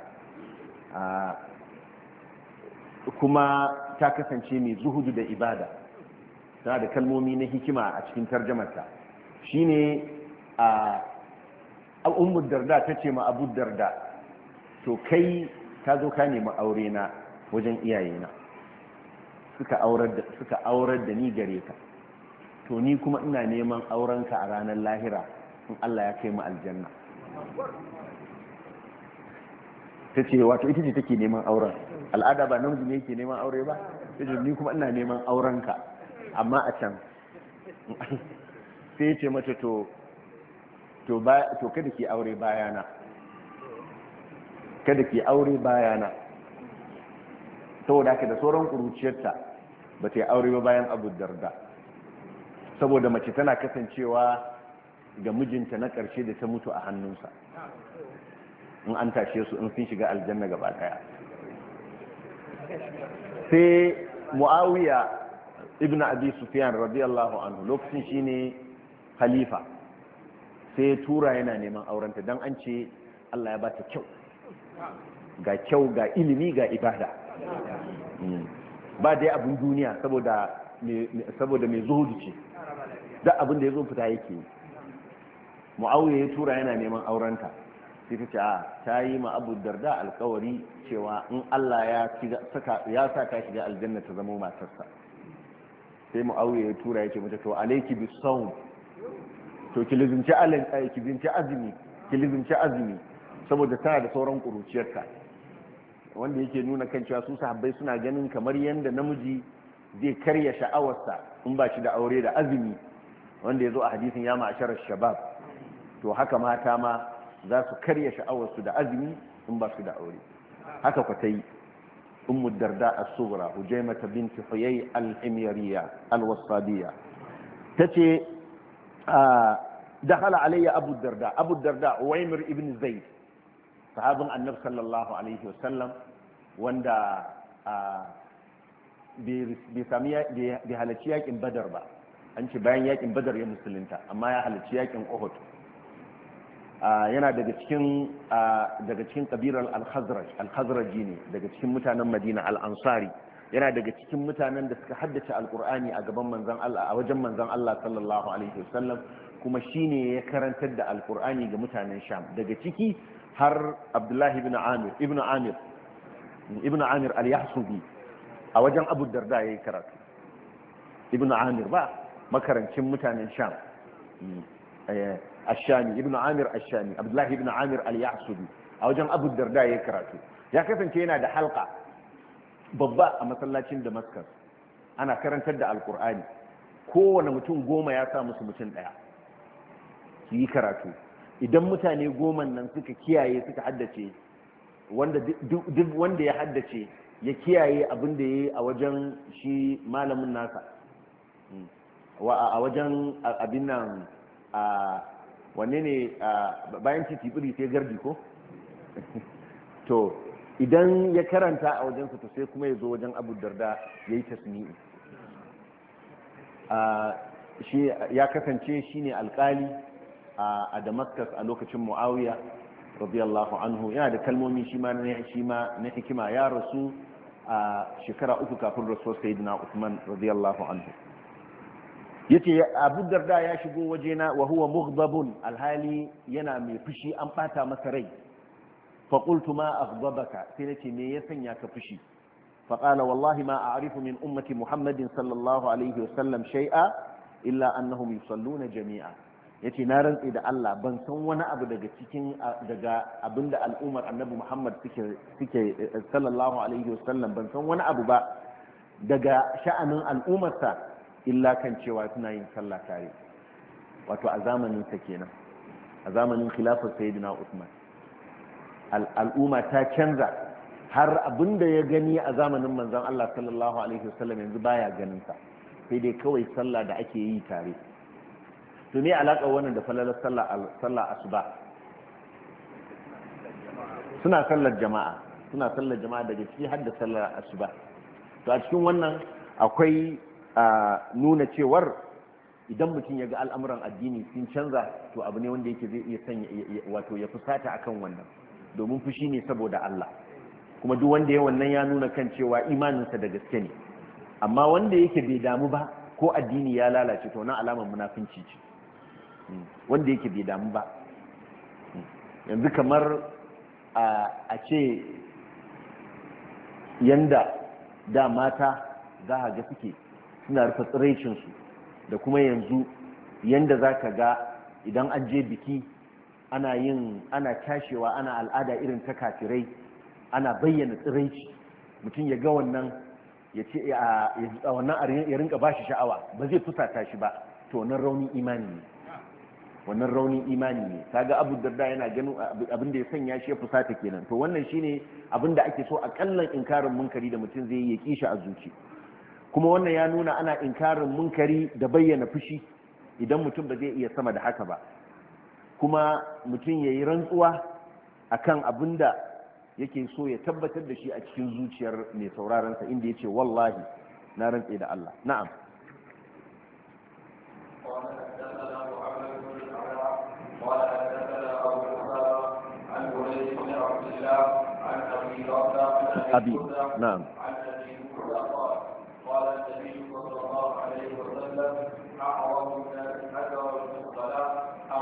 Speaker 1: kuma ta kasance mai zuhudu da ibada tana da kalmomi na hikima a cikin tarjamarta shine ummu darda ta ce ma abu darda to kai ka zo ka nemi aure na wajen iyayena suka aurar da ni gare ka to ni kuma ina neman aurenka a ranar lahira in Allah ya kai mu aljanna ta ce wato ita ce take neman auren al'ada ba namiji ne yake neman aure ba ta ce ni kuma ina neman aurenka amma a can sai ce mata to kada ke aure bayana kada ke aure bayana saboda haka da sauran kuruciyarta ba ta yi aure ba bayan abu darda saboda mace tana kasancewa ga mijinta na ƙarshe da ta mutu a hannunsa in an tashe su in sun shiga aljanna gaba daya sai muawiya ibn abi sufyan radiyallahu anhu lokacin shine khalifa sai tura yana neman aurenta dan an ce Allah ya bata kyau ga ilimi ga ibada ba dai abin duniya saboda mai zuhudu ce da abin da ya zo fita yake muawiya ya tura yana neman aurenta sai ta ce ta yi ma abu darda alkawari cewa in Allah ya sa ka shiga aljanna ta zama matarsa sai mu'awiya ya tura ya ce mata to alaiki bi sawm to ki lizinci azumi saboda tana da sauran kuruciyarta wanda yake nuna kan cewa su sahabbai suna ganin kamar yanda namiji zai karya sha'awarsa in ba shi da aure da azumi wanda ya zo a hadisin ya ma'asharar shabab to haka mata ma za su karya sha'awarsu da azumi in ba su da aure haka ku ta yi ummu darda as-sughra hujaymah binti huyay al-himyariya al-wasabiyya tace dakhala alayya abu darda uwaymir ibn zaid sahabin annabi sallallahu alaihi wasallam wanda bai halarci yakin badar ba an ce bayan yakin badar ya musulunta amma ya halarci yakin uhud yana daga cikin kabilar al-khazraji ne daga cikin mutanen madina al-ansari yana daga cikin mutanen da suka haddace alkur'ani a gaban manzon Allah a wajen manzon Allah sallallahu alaihi wasallam kuma shine ya karantar da alkur'ani ga mutanen sham daga ciki har abdullahi ibn amir al-yahsubi a wajen abu darda yayi karatu ibn amir ba makarancin mutanen sham الشامي ابن عامر الشامي عبد الله ابن عامر اليعسبي a wajen Abu Darda ya karatu ya kasance yana da halka babba a masallacin Damascus ana karantar da alkur'ani kowane mutum 10 ya sa musu mutum daya su yi karatu idan mutane 10 nan suka kiyaye suka haddace wanda duk wanda ya haddace ya kiyaye abin da yayi a wajen shi malamin nasa a wajen abin nan wanne ne bayan titibiri sai gardi ko to idan ya karanta a wajensa to sai kuma ya zo wajen abu darda ya yi tasmi'i shi ya kasance shi ne alkali a damascus a lokacin muawiya radiyallahu anhu yana da kalmomi shi ma na hikima ya rasu a shekara 3 kafin rasuwar sayyidina usman radiyallahu anhu yace abu darda ya shigo wajena wa huwa mughdabun alhali yana mai fushi an bata masa rai fa qultu ma aghdabaka sai nace me ya sanya ka fushi fa qala wallahi ma a'rifu min ummati muhammadin sallallahu alaihi wasallam shay'a illa annahum yusalluna jami'a yace na rantsi da Allah ban san wani abu daga abinda al'ummar annabi muhammad suke sallallahu alaihi wasallam ban san wani abu ba daga sha'anin al'ummarsa illa kan cewa suna yin sallah tare wato a zamanin sa kenan a zamanin khilafar sayyidina Uthman al'umma ta canza har abinda ya gani a zamanin manzon Allah sallallahu alaihi wasallam yanzu baya ganin sa sai dai kawai sallah da ake yi tare to me alaka wannan da falalar sallah asuba suna sallar jama'a daga ciki har da sallar asuba to a cikin wannan akwai nuna cewar idan mutum ya ga al'amuran addini sun canza to abu ne wanda yake zai iya sanya wato ya fusata akan wannan domin fushi ne saboda Allah kuma duk wanda ya wannan ya nuna kan cewa imaninsa da gaske ne amma wanda yake bai damu ba ko addini ya lalace to na alamar munafinci ce wanda yake bai damu ba yanzu kamar a ce yanda da mata za a ga suke suna rufe tsiraicinsu da kuma yanzu yanda za ka ga idan an je biki ana tashewa ana al'ada irin ta kafirai ana bayyana tsiraici mutum ya ga wannan ya ce wannan ya rinka ba shi sha'awa ba zai fusata shi ba to wannan raunin imani ne kaga Abu Darda yana ganin abin da ya sanya shi ya fusata kenan to wannan shine abin da ake so a kallan inkarin munkari da mutum zai yi ya kishi a zuci kuma wannan ya nuna ana inkarin munkari da bayyana fushi idan mutum ba zai iya sama da haka ba kuma mutum yayi rantsuwa akan abin da yake so ya tabbatar da shi a cikin zuciyar mai sauraron sa inda yace wallahi na rantse da Allah na'am أبي نعم
Speaker 2: قال النبي صلى الله عليه وسلم أعظم الناس أجرا في الصلاة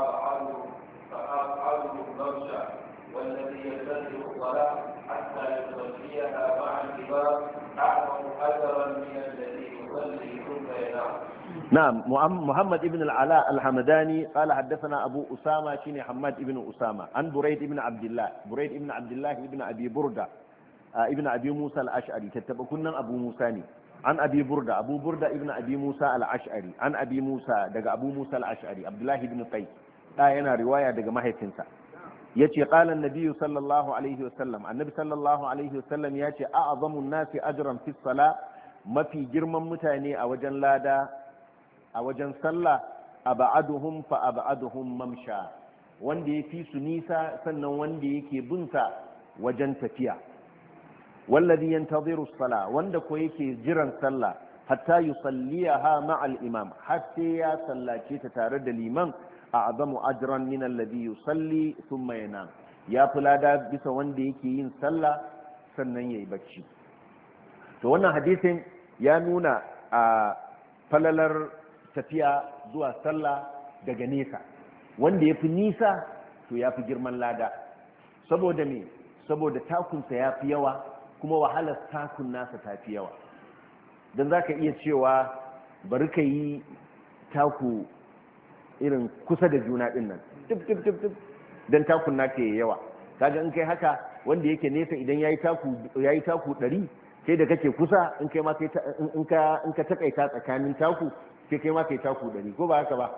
Speaker 2: أبعدهم ممشى والذي يبتدئ الصلاة حتى يصليها مع الكبار أعظم أجرا من الذي يصلي ثم ينام.
Speaker 1: نعم محمد بن العلاء الحمداني قال حدثنا أبو أسامة شيني حماد بن أسامة عن بريد بن عبد الله بن أبي بردة ابن أبي موسى الأشعري كنا أبو موسى عن أبي بردة ابن أبي موسى الأشعري عن أبي موسى دقى أبو موسى الأشعري عبد الله بن قيس لا ينا رواية دقى ما هي تنسى يتي قال النبي صلى الله عليه وسلم النبي صلى الله عليه وسلم يتي أعظم الناس أجرا في الصلاة ما في جرم متاني أوجن لادا أوجن صلى أبعدهم فأبعدهم ممشى وندي في سنيسة سنة وندي كي بنسى وجن تفيا والذي ينتظر الصلاة wanda ko yake jiran sallah hatta yusalliha ma'a al-imam hatta ya sallace ta tare da liman a'zamu ajran min alladhi yusalli thumma yanam ya fulada bisa wanda yake yin sallah sannan yayi bacci to wannan hadisin ya nuna a falalar tafiya zuwa sallah daga nesa wanda yafi nisa to yafi girman lada saboda me saboda takunsa yafi yawa kuma wahalar takun nasa tafi yawa don za ka iya cewa bari ka yi taku irin kusa da juna din nan tip don takun naka ya yawa kaga in kai haka wanda yake nesa idan ya yi taku 100 kai da kake kusa in ka takaita tsakanin taku kai ma kai taku 100 ko ba haka ba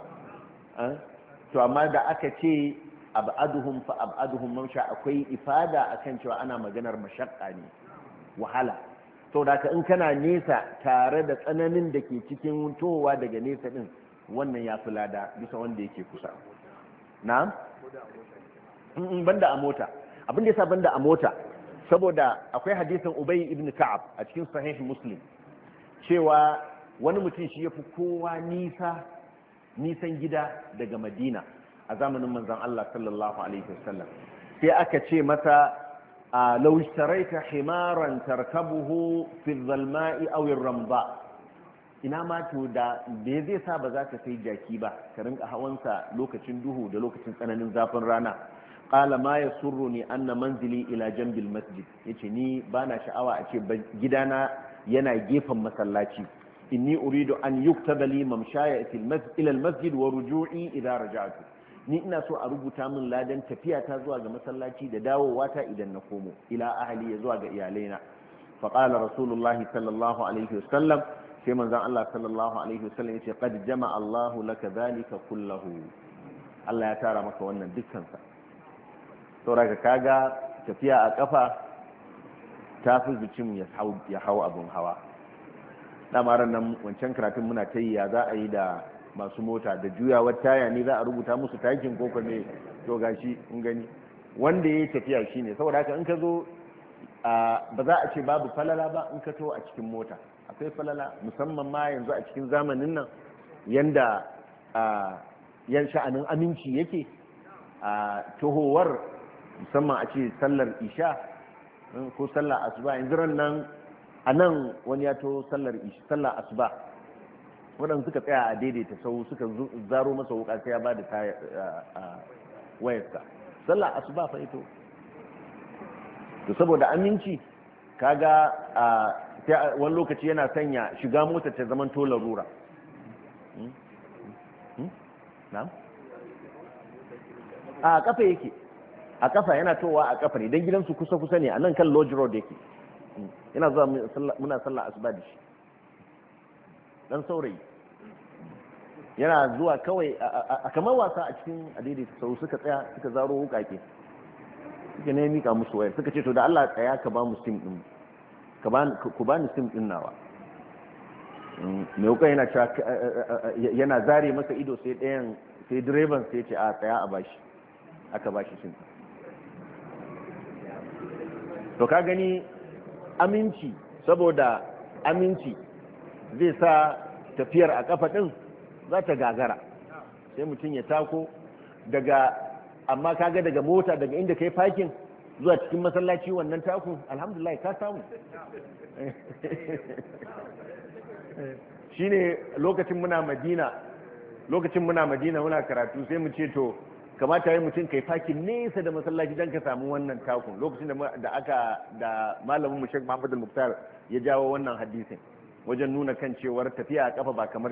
Speaker 1: to amma da aka ce ab'aduhum fa ab'aduhum mamsha akwai ifada akan cewa ana maganar mashaqqa ne wahala to da in kana nesa tare da tsananin da ke cikin towa daga nesa din wannan ya fi lada bisa wanda yake kusa na'am banda a mota abin da yasa banda a mota saboda akwai hadisin Ubay ibn Ka'ab a cikin sahih Muslim cewa wani mutum shi yafi kowa nisan gida daga Madina a zamanin manzon Allah sallallahu alaihi wasallam sai aka ce masa لو اشتريت حمارا تركبه في الظلماء أو الرمضاء ina ma to da zai sa ba za ka sai jaki ba ka rinka hawansa lokacin duhu da lokacin tsananin zafin rana qala ma yasurruni anna manzili ila jambil masjid yace ni bana sha'awa a ce gidana yana gefen masallaci inni uridu an yuktaba li mamshaya ila al masjid wa ruju'i idha raja'tu ni ina so a rubuta min ladan tafiya ta zuwa ga masallaci da dawowa ta idan na komo ila ahli ya zuwa ga iyalaina fa qala rasulullahi sallallahu alaihi wasallam sai manzon Allah sallallahu alaihi wasallam yace qad jama'a Allahu laka dhalika kullahu Allah ya tara maka wannan dukkan sa saboda kaga tafiya a kafa ta fi zucin ya hau abun hawa dama ran nan wancan karatun muna ta yi ya za a yi da masu mota da juyawar taya ne za a rubuta musu takin koko ne to gashi in gani wanda ya tafiya shine saboda haka in ka zo ba za a ce babu falala ba in ka to a cikin mota akwai falala musamman ma yanzu a cikin zamanin nan yanda yan sha'anin aminci yake tohowar musamman a ce sallar isha ko sallar asuba yanzu ran nan a nan wani ya to sallar asuba waɗanda suka tsaya a daidaita sau suka zaro masa wuka sai ya ba da wayarsa sallar asuba fa ito to saboda aminci kaga sai wani lokaci yana sanya shiga motar ta zaman to larura na'am a kafa yake a kafa yana towa a kafa ne dan gidansu kusa ne a nan kan Lodge Road yake yana zuwa muna sallar asuba da shi dan saurayi yana zuwa kawai a kamar wasa a cikin adaidaita sau suka tsaya suka zaro wukake suka ne mika musu wayar suka ce to da Allah tsaya ka ba mu sim din ku ba ni sim din nawa mai wuka yana cewa yana zare masa ido sai ɗayan sai direban sai ce a tsaya a bashi aka bashi sim to ka gani aminci saboda aminci zai sa tafiyar a kafa din za ta gagara sai mutum ya tako daga amma kaga daga mota daga inda kai fakin zuwa cikin masallaci wannan takun alhamdulillah ka samu shine lokacin muna madina muna karatu sai mu ce to kamata yi mutum kai fakin nesa da masallaci don ka samu wannan takun lokacin da malamin mu Sheikh Muhammad al-Muktar ya jawo wannan hadisin wajen nuna kan cewar tafiya a kafa ba kamar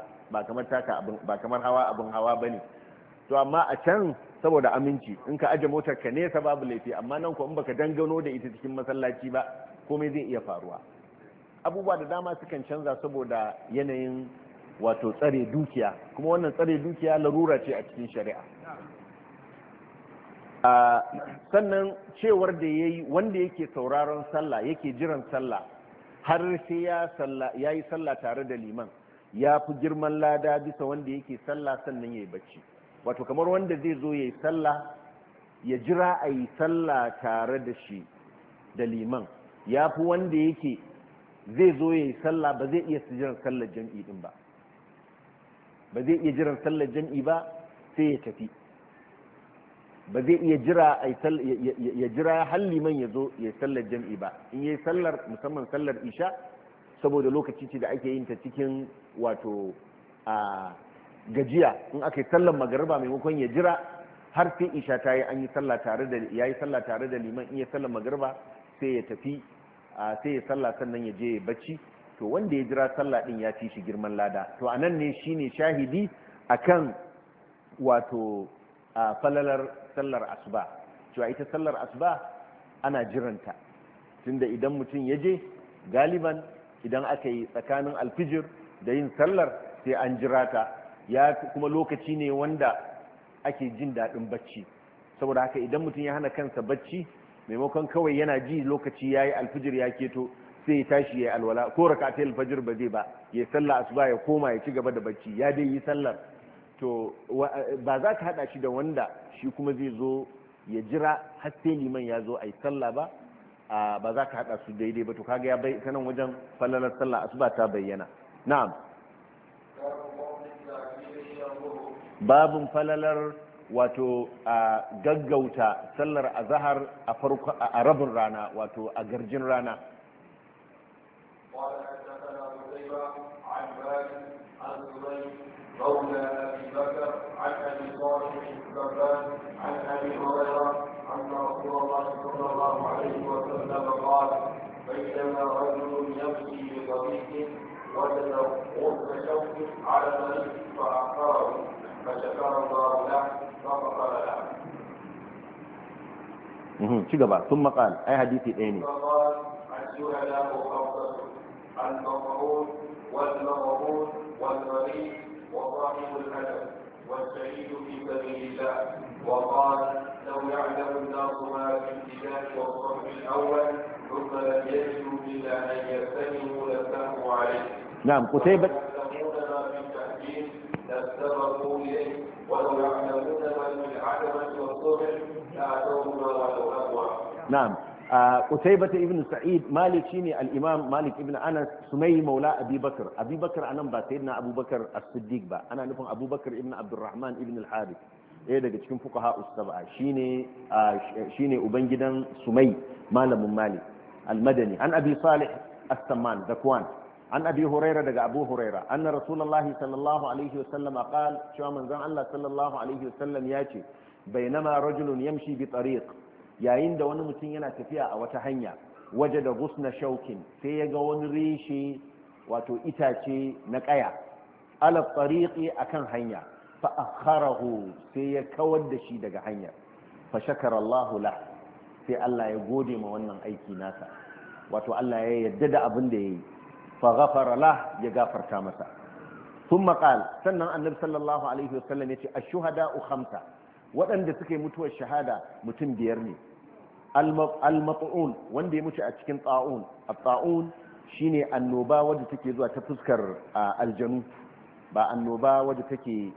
Speaker 1: hawa abin hawa bane to amma a can saboda aminci in ka aje motar ka nesa babu laifi amma nan ko in baka dangano da ita cikin masallaci ba komai zai iya faruwa abubuwa da dama sukan canza saboda yanayin wato tsare dukiya kuma wannan tsare dukiya larura ce a cikin shari'a sannan cewar da yayi wanda yake sauraron sallah yake jiran sallah har sai ya yi sallah tare da liman ya fi girman lada bisa wanda yake sallah sannan ya yi bacci wato kamar wanda zai zo ya yi sallah ya jira a yi sallah tare da shi da liman ya fi wanda yake zai zo ya yi sallah ba zai iya jiran sallar jam'i din ba zai iya jiran sallar jam'i ba sai ya tafi ba zai iya jira ya jira har liman ya zo ya sallar jam'i ba in yi sallar musamman sallar isha saboda lokaci ce da ake yin ta cikin wato a gajiya in aka yi sallar magariba maimakon ya jira har sai isha ta yi an yi sallah tare da liman in yi sallar magariba sai ya tafi sai ya sallah sannan ya je ya bacci to wanda ya jira sallah din ya fi shi girman lada to anan ne shine shahidi akan wato falalar sallar asuba cewa ita sallar asuba ana jiranta tunda idan mutum ya je galiban idan aka yi tsakanin alfijir da yin sallar sai an jira ta ya kuma lokaci ne wanda ake jin daɗin bacci saboda haka idan mutum ya hana kansa bacci maimakon kawai yana ji lokaci ya yi alfijir ya keto sai ya tashi ya yi alwala ko rakatai alfajir ba zai ba ya sallah asuba ya koma ya ci gaba da bacci ya dai yi sallar to ba za ka hada shi da wanda shi kuma zai zo ya jira har sai liman ya zo a yi sallah ba ba za ka hada su daidai ba to kaga ya bai sanan wajen fallalar sallah asuba ta bayyana na'am babun falalar wato a gaggauta sallar azhar a farko a rabin rana wato a garjin rana
Speaker 2: مولى أبي بكر عن أبي صالح الزبان عن أبي هريرة أن رسول الله صلى الله عليه وسلم قال بينما رجل يمشي بطريق وجد غصن شوك على طريق فأخره فشكر الله له فغفر له.
Speaker 1: ثم قال أي حديث ثاني.
Speaker 2: فقال الشهداء خمسة المفعول والمغفور والمريض وصاحب الهدف والشهيد في سبيل الله. وقال لو يعلم الناس ما في الابتداء والصف الاول ثم لم يجدوا الا ان يستهموا لسهموا عليه.
Speaker 1: نعم قتيبة.
Speaker 2: يعلمون ما في التحديد لاستبقوا اليه ولو يعلمون ما في العتبه والصبح لاتوهما ولو اقوى.
Speaker 1: نعم قتيبة ابن سعيد مالك شيني الإمام مالك ابن أنس سمي مولى أبي بكر أنا با سيدنا أبو بكر الصديق با أنا نفهم أبو بكر ابن عبد الرحمن ابن الحارث إيه daga cikin fuqaha us-sab'a shine ubangidan Sumay malamin Malik al-Madani an Abi Salih as-Samman Zakwan an Abi Hurairah daga Abu Hurairah anna Rasulullah sallallahu alaihi wasallam qala cewa manzon Allah sallallahu alaihi wasallam yace bainama rajulun yamshi bi tariq yayin da wani mutum yana tafiya a wata hanya waje da gusna shaukin sai ya ga wani reshe wato itace na kaya ala tariqi akan hanya fa akharahu sai ya kawar da shi daga hanyar fa shakara Allahu lahu sai Allah ya gode ma wannan aiki nasa wato Allah ya yarda da abin da yayi fa ghafara lah ya gafarta masa thumma qala sannan annabi sallallahu alaihi wasallam yace ash-shuhada'u khamsa waɗanda suka yi mutuwar shahada mutum biyar ne al-mat'un wanda ya mutu a cikin ta'un at-ta'un shine annoba wadda take zuwa ta fuskar aljanu ba annoba wadda take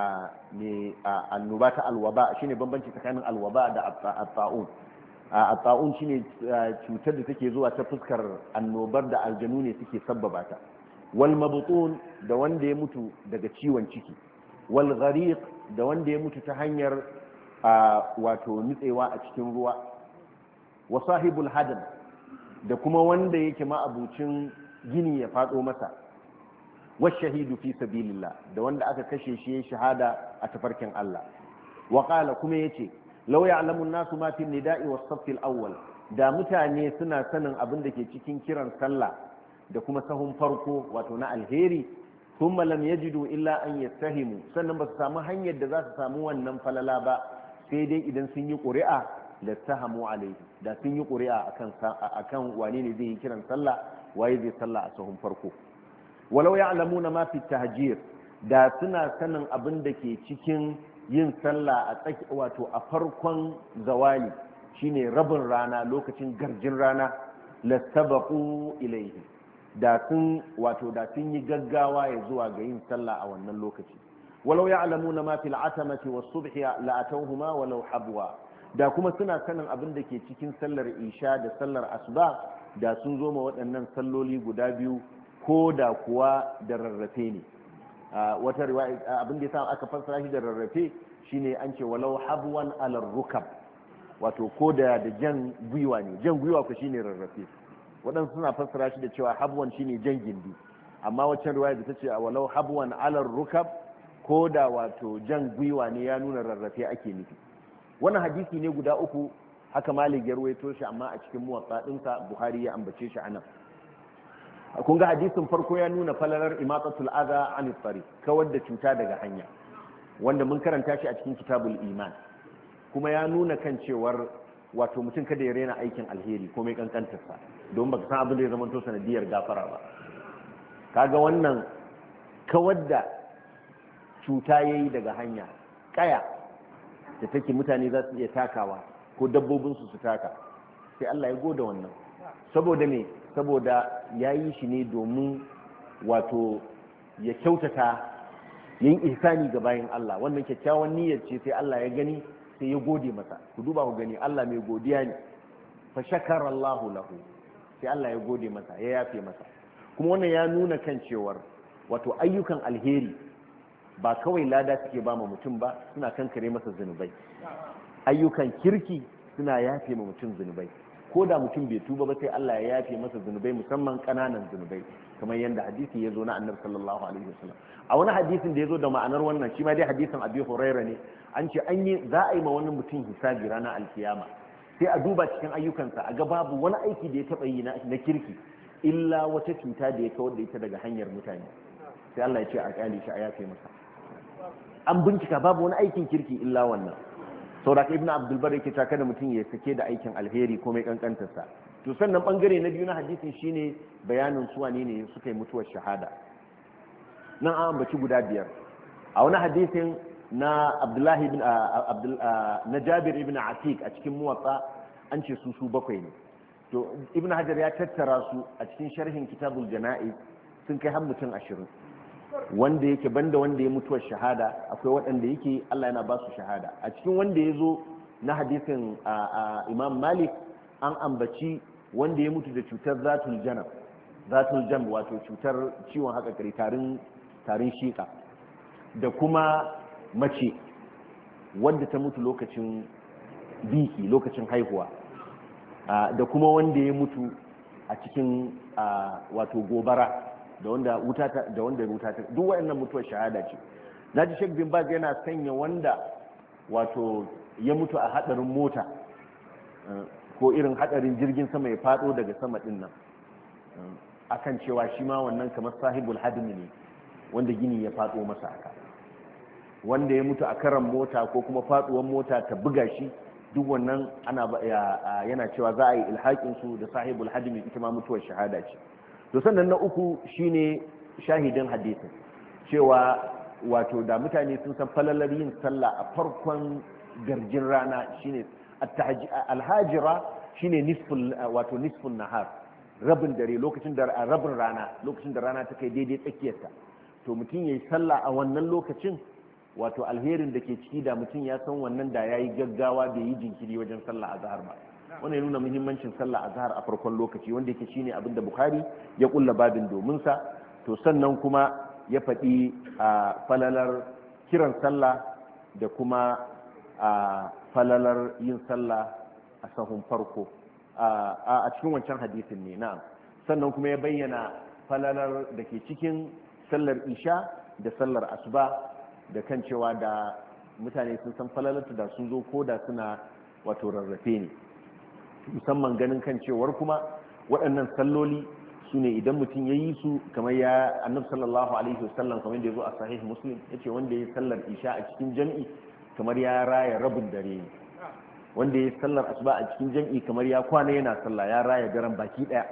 Speaker 1: annoba ta alwaba shine bambanci tsakanin alwaba da at-ta'un at-ta'un shine cutar da take zuwa ta fuskar annobar da aljanu ne suke sabbaba ta wal mabtun da wanda ya mutu daga ciwon ciki wal ghariq da wanda ya mutu ta hanyar wato nutsewa a cikin ruwa wa sahibul hadam da kuma wanda yake ma'abucin gini ya fado masa wa shahidu fi sabilillah da wanda aka kashe shi ya shahada a tafarkin Allah wa qala kuma yace law ya'lamu an-nasu ma fi nida'i was-saff al-awwal da mutane suna sanin abin da ke cikin kiran sallah da kuma sahun farko wato na alheri thumma lam yajidu illa an yastahimu sannan ba su samu hanyar da za su samu wannan falala ba sai dai idan sun yi ƙuri'a da tahamu alaihi da sun yi ƙuri'a akan wane ne zai yi kiran sallah waye zai sallah a sahun farko walau ya'lamuna ma fi tahjir da suna sanin abin da ke cikin yin sallah a tsaki wato a farkon zawali shine rabin rana lokacin garjin rana lastabaqu ilayhi da sun yi gaggawa ya zuwa ga yin sallah a wannan lokaci walau ya'lamuna ma fil atamati was subhi la atawhuma walau habwa da kuma suna sanin abin da ke cikin sallar isha da sallar asuba da sun zo ma waɗannan salloli guda biyu ko da kuwa da rarrafe ne wata riwaya abin da yasa aka fassara shi da rarrafe shine an ce walau habwan alar rukab wato ko da jan gwiwa ne jan gwiwa ko shine rarrafe waɗansu suna fassara shi da cewa habwan shine jan gindi amma waccan riwaya da ta ce walau habwan alar rukab ko da wato jan gwiwa ne ya nuna rarrafe ake nufi wannan hadisi ne guda uku haka Malik ya ruwaito shi amma a cikin muwatta dinsa Buhari ya ambace shi anan kun ga hadisin farko ya nuna falalar imatatul adha anit tariq kawar da cuta daga hanya wanda mun karanta shi a cikin kitabul iman kuma ya nuna kan cewar wato mutum kada ya rena aikin alheri ko mai kankantarsa don baka san abin da ya zama to sanadiyar gafara ba kaga wannan kawar da cuta yayi daga hanya kaya da take mutane za su iya takawa ko dabbobin su taka sai Allah ya goda wannan saboda me saboda yayi shi ne domin wato ya kyautata yin ihsani ga bayin Allah wannan kyakkyawan niyyar ce sai Allah ya gani sai ya gode masa ku duba ku gani Allah mai godiya ne fa shakara Allahu lahu sai Allah ya gode masa ya yafe masa kuma wannan ya nuna kan cewar wato ayyukan alheri ba kawai lada suke ba ma mutum ba suna kankare masa zunubai ayyukan kirki suna yafe ma mutum zunubai ko da mutum bai tuba ba sai Allah ya yafe masa zunubai musamman kananan zunubai kamar yadda hadisi ya zo na annabi sallallahu alaihi wasallam a wani hadisin da ya zo da ma'anar wannan shi ma dai hadisin Abi Hurairah ne an ce za a yi ma wani mutum hisabi ranar alkiyama sai a duba cikin ayyukansa a ga babu wani aiki da ya taɓa yi na kirki illa wata cuta da ya kawar da ita daga hanyar mutane sai Allah ya ce a kyale shi a yafe masa an bincika babu wani aikin kirki illa wannan saboda ibn abdul bar yake ta kada mutum ya sake da aikin alheri ko mai kankantarsa to sannan bangare na biyu na hadisin shine bayanin su wane ne suka yi mutuwar shahada nan an ambaci guda biyar a wani hadisin na abdullahi ibn na jabir ibn atiq a cikin muwatta an ce su bakwai ne to ibn hajar ya tattara su a cikin sharhin kitabul janaiz sun kai har mutum 20 wanda yake banda wanda ya mutuwar shahada akwai waɗanda yake Allah yana ba su shahada a cikin wanda ya zo na hadisin imam malik an ambaci wanda ya mutu da cutar zatul jam wato cutar ciwon haƙaƙari tarin shiƙa da kuma mace wadda ta mutu lokacin biki lokacin haihuwa da kuma wanda ya mutu a cikin wato gobara da wanda wuta ta duk waɗannan mutuwar shahada ce naji Sheikh bin Baz yana sanya wanda wato ya mutu a hadarin mota ko irin hadarin jirgin sama ya fado daga sama din nan akan cewa shi ma wannan kamar sahibul hadmi ne wanda gini ya fado masa aka, wanda ya mutu a karan mota ko kuma faduwar mota ta buga shi, duk wannan yana cewa za a yi ilhaƙin su da sahibul hadmi, ita ma mutuwar shahada ce. to sannan na uku shine shahidin hadisin, cewa wato da mutane sun san falalar yin sallah a farkon garjin rana shine alhajira shine nisful nahar, rabin dare, lokacin da rana ta kai daidai tsakiyarta, to mutum yayi sallah a wannan lokacin, wato alherin da ke ciki da mutum ya san wannan da yayi gaggawa bai yi jinkiri wajen sallah azhar ba. wannan ya nuna muhimmancin sallah azhar a farkon lokaci, wanda yake shine abin da Bukhari ya kulla babin domin sa. to sannan kuma ya faɗi a falalar kiran sallah da kuma a falalar yin sallah a sahun farko a cikin wancan hadisin ne. na'am. sannan kuma ya bayyana falalar da ke cikin sallar isha da sallar asuba, da kan cewa da mutane sun san falalarta da sun zo ko da suna wato rarrafe ne, musamman ganin kan cewar kuma waɗannan salloli su ne idan mutum ya yi su kamar ya annabi sallallahu alaihi wasallam kamar da ya zo a sahih muslim ya ce wanda ya sallar isha a cikin jam'i kamar ya raya rabin dare ne, wanda ya sallar asuba a cikin jam'i kamar ya kwana yana sallah, ya raya daren baki daya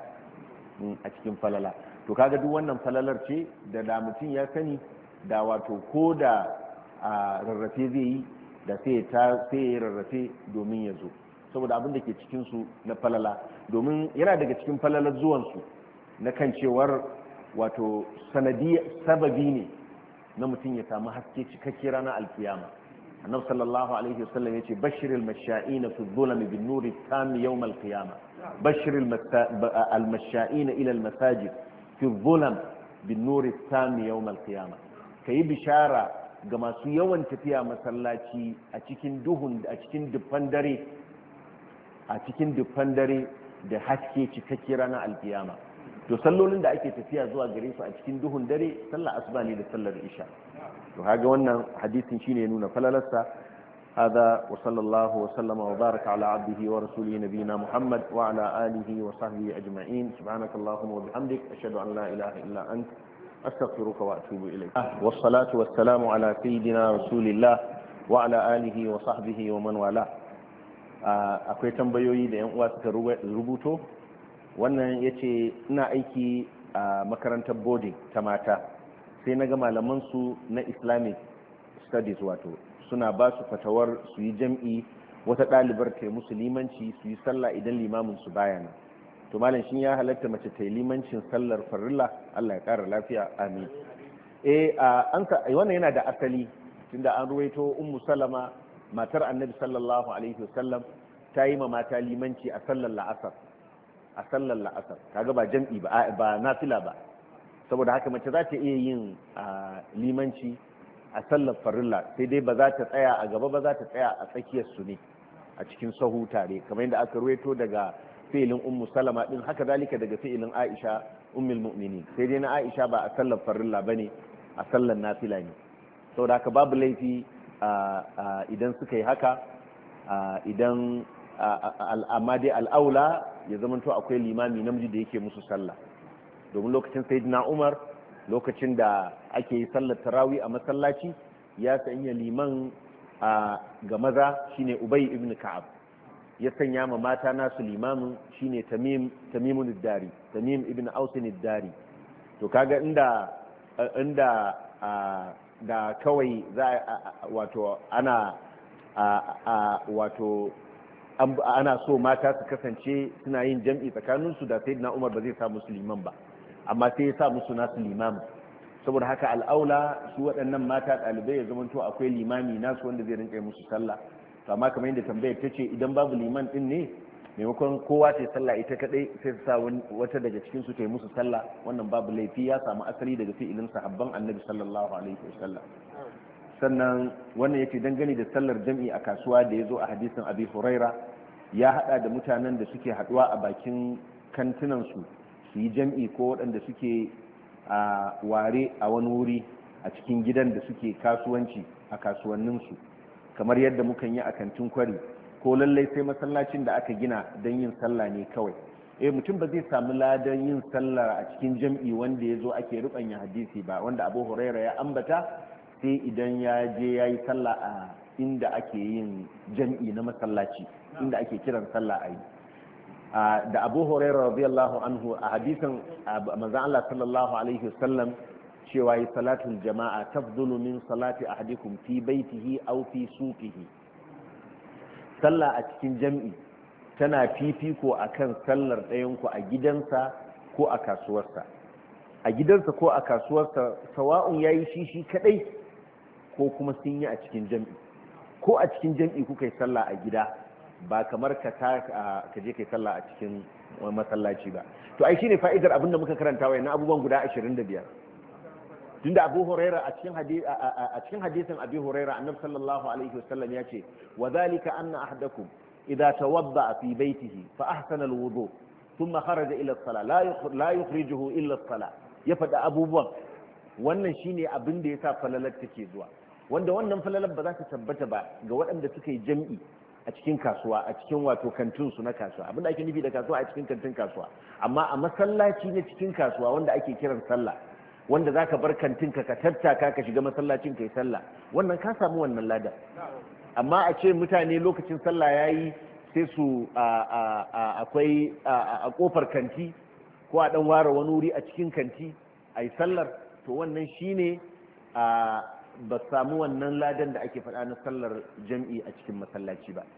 Speaker 1: a cikin falala. to kaga duk wannan falalar ce da mutum ya sani da wato ko da rarrafe zai yi da sai ya rarrafe domin ya zo, saboda abin da ke cikinsu na falala, domin yana daga cikin falalar zuwansu na kan cewar wato sababi ne na mutum ya samu haske cikakke ranar alkiyama. annabi sallallahu alaihi wasallam yace bashiril masha'ina fi dhulami bin nuri tam yawm alqiyama, bashiril almasha'ina ila almasajid fi dhulam bin nuri tam yawm alqiyama, kayi bishara ga masu yawan tafiya masallaci a cikin dufan dare da haske cikakke ranar alkiyama. to sallolin da ake tafiya zuwa gare su a cikin duhun dare sallar asuba ne da sallar isha. to kaga wannan hadisin shine nuna falalarsa. hada wa sallallahu wa sallama wa baraka ala abdihi wa rasulihi nabiyina muhammad wa ala alihi wa sahbihi ajma'in. subhanakallahumma wa bihamdik ashhadu an la ilaha illa ant astaghfiruka wa atubu ilayk. wassalatu wassalamu ala sayidina rasulillah wa ala alihi wa sahbihi wa man wala. akwai tambayoyi da yan uwa suka rubuto. wannan ya ce ina aiki a makarantar boarding ta mata, sai na ga malamansu na islamic studies wato suna ba su fatawar su yi jam'i, wata ɗalibar ta yi musu limanci su yi sallah idan limamin su baya nan. to malam shi ya halatta mace ta yi limancin sallar farilla? Allah ya ƙara lafiya, amin. Wannan yana da asali, tunda an ruwaito ummu salama matar annabi sallallahu alaihi wasallam ta yi ma mata limanci a sallar la'asar, kaga ba jam'i ba nafila ba. saboda haka mace za ta iya yin limanci a sallar farilla, sai dai ba za ta tsaya a gaba ba, za ta tsaya a tsakiyar su ne a cikin sahu tare, kamar yadda aka ruwaito daga fi'ilin ummu salama din, haka zalika daga fi'ilin aisha ummul mu'minin. sai dai na aisha ba a sallar farilla bane, a sallar nafila ne. saboda haka babu laifi idan suka yi haka, idan amma dai al'aula ya zamanto akwai limami namiji da yake musu sallah, domin lokacin sayyidina Umar, lokacin da ake yi sallar tarawih a masallaci, ya sanya liman ga maza shine Ubay ibn Ka'ab, ya sanya ma mata nasu limamin shine Tamim ibn Aus ad-Dari. to kaga inda da kawai za wato ana so mata su kasance suna yin jam'i tsakaninsu, da sayyidina Umar ba zai sa musu liman ba, amma sai ya sa musu nasu limamin. saboda haka al'aula su waɗannan mata ɗalibai ya zamanto akwai limami nasu wanda zai rinƙa musu sallah. amma kamar yadda tambayar ta ce, idan babu liman din ne, maimakon kowa ta yi sallah ita kadai, sai su sa wata daga cikin su ta yi musu sallah, wannan babu laifi, ya samu asali daga fi'ilin sahabban annabi sallallahu alaihi wasallam. sannan wannan yake dangane da sallar jam'i a kasuwa da ya zo a hadisin Abi Huraira, ya hada da mutanen da suke haduwa a bakin kantinan su yi jam'i, ko waɗanda suke ware a wani wuri a cikin gidan da suke kasuwanci a kasuwannin su, kamar yadda mukan yi a kantin kwari, ko lallai sai masallacin da aka gina don yin sallah ne kawai. Mutum ba zai samu ladan yin sallah a cikin jam'i wanda ya zo ake rubanya hadisi ba, wanda Abu Huraira ya ambata, sai idan ya je ya yi sallah a inda ake yin jam'i na masallaci, inda ake kiran sallah a yi. Da Abu Huraira radiyallahu anhu a hadisin manzon Allah sallallahu alaihi wasallam cewa yi salatul jama'a tafdulu min salati ahadikum fi baitihi aw fi suqihi. Sallah a cikin jam'i tana fifiko akan sallar ɗayanku a gidansa ko a kasuwarsa. A gidansa ko a kasuwarsa sawa'un yayi shi kadai ko kuma sun yi a cikin jam'i. Ko a cikin jam'i kuka yi sallah a gida, ba kamar ka je kai sallah a cikin masallaci ba. To ai shine fa'idar abinda muka karanta wayannan abubuwan guda 25. Tunda Abu Huraira a cikin hadisin Abi Huraira Annabi sallallahu alaihi wasallam ya ce wa dhalika anna ahadakum idza tawadda fi baytihi fa ahsana alwudu thumma kharaja ila as-salah la yukhrijuhu illa as-salah. Ya faɗa abubuwan wannan shine abin da yasa falalar take zuwa, wanda wannan falalar ba za ta tabbata ba ga waɗanda suka yi jam'i a cikin kasuwa, a cikin wato kantin su na kasuwa. Abin da ake nufi da kasuwa a cikin kantin kasuwa, amma a masallaci na cikin kasuwa wanda ake kiran sallah, wanda zaka bar kantin ka tattaka ka shiga masallacin kai sallah, wannan ka samu wannan ladan. Amma a ce mutane lokacin sallah yayi sai su akwai a kofar kanti ko a dan ware wani wuri a cikin kanti ayi sallar, to wannan shine ba samu wannan ladan da ake faɗa na sallar jam'i a cikin masallaci ba.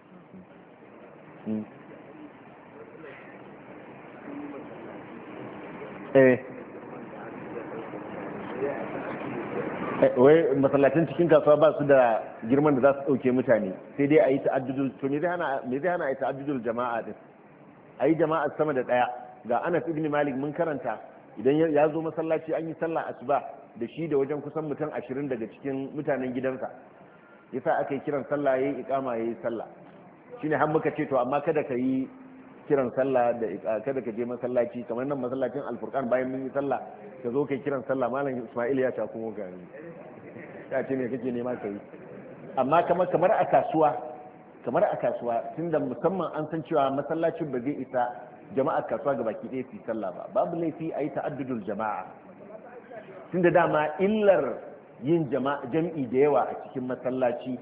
Speaker 1: Wai masallacin cikin kasuwa ba su da girman da za su ɗauke mutane, sai dai a yi ta'addudul, to me zai hana a yi ta'addudul jama'a din, a yi jama'a sama da ɗaya. Ga Anas ibn Malik mun karanta idan ya zo masallaci an yi sallah asuba da shi da wajen kusan mutum 20 daga cikin mutanen gidansa, yasa aka yi kiran sallah yayi iqama yayi sallah. Shine har muka ce to amma kada ka yi kiran sallah da kada ka je masallaci kamar nan masallacin Al-Furqan bayan mun yi sallah ka zo kai kiran sallah, malam Ismail ya ta kuma gani ya ce me kake nema kai. Amma kamar a kasuwa tunda musamman an san cewa masallacin ba zai isa jama'ar kasuwa ga baki ɗaya su yi sallah ba, babu laifi a yi ta'addudul jama'a, tunda dama illar yin jam'i da yawa a cikin masallaci,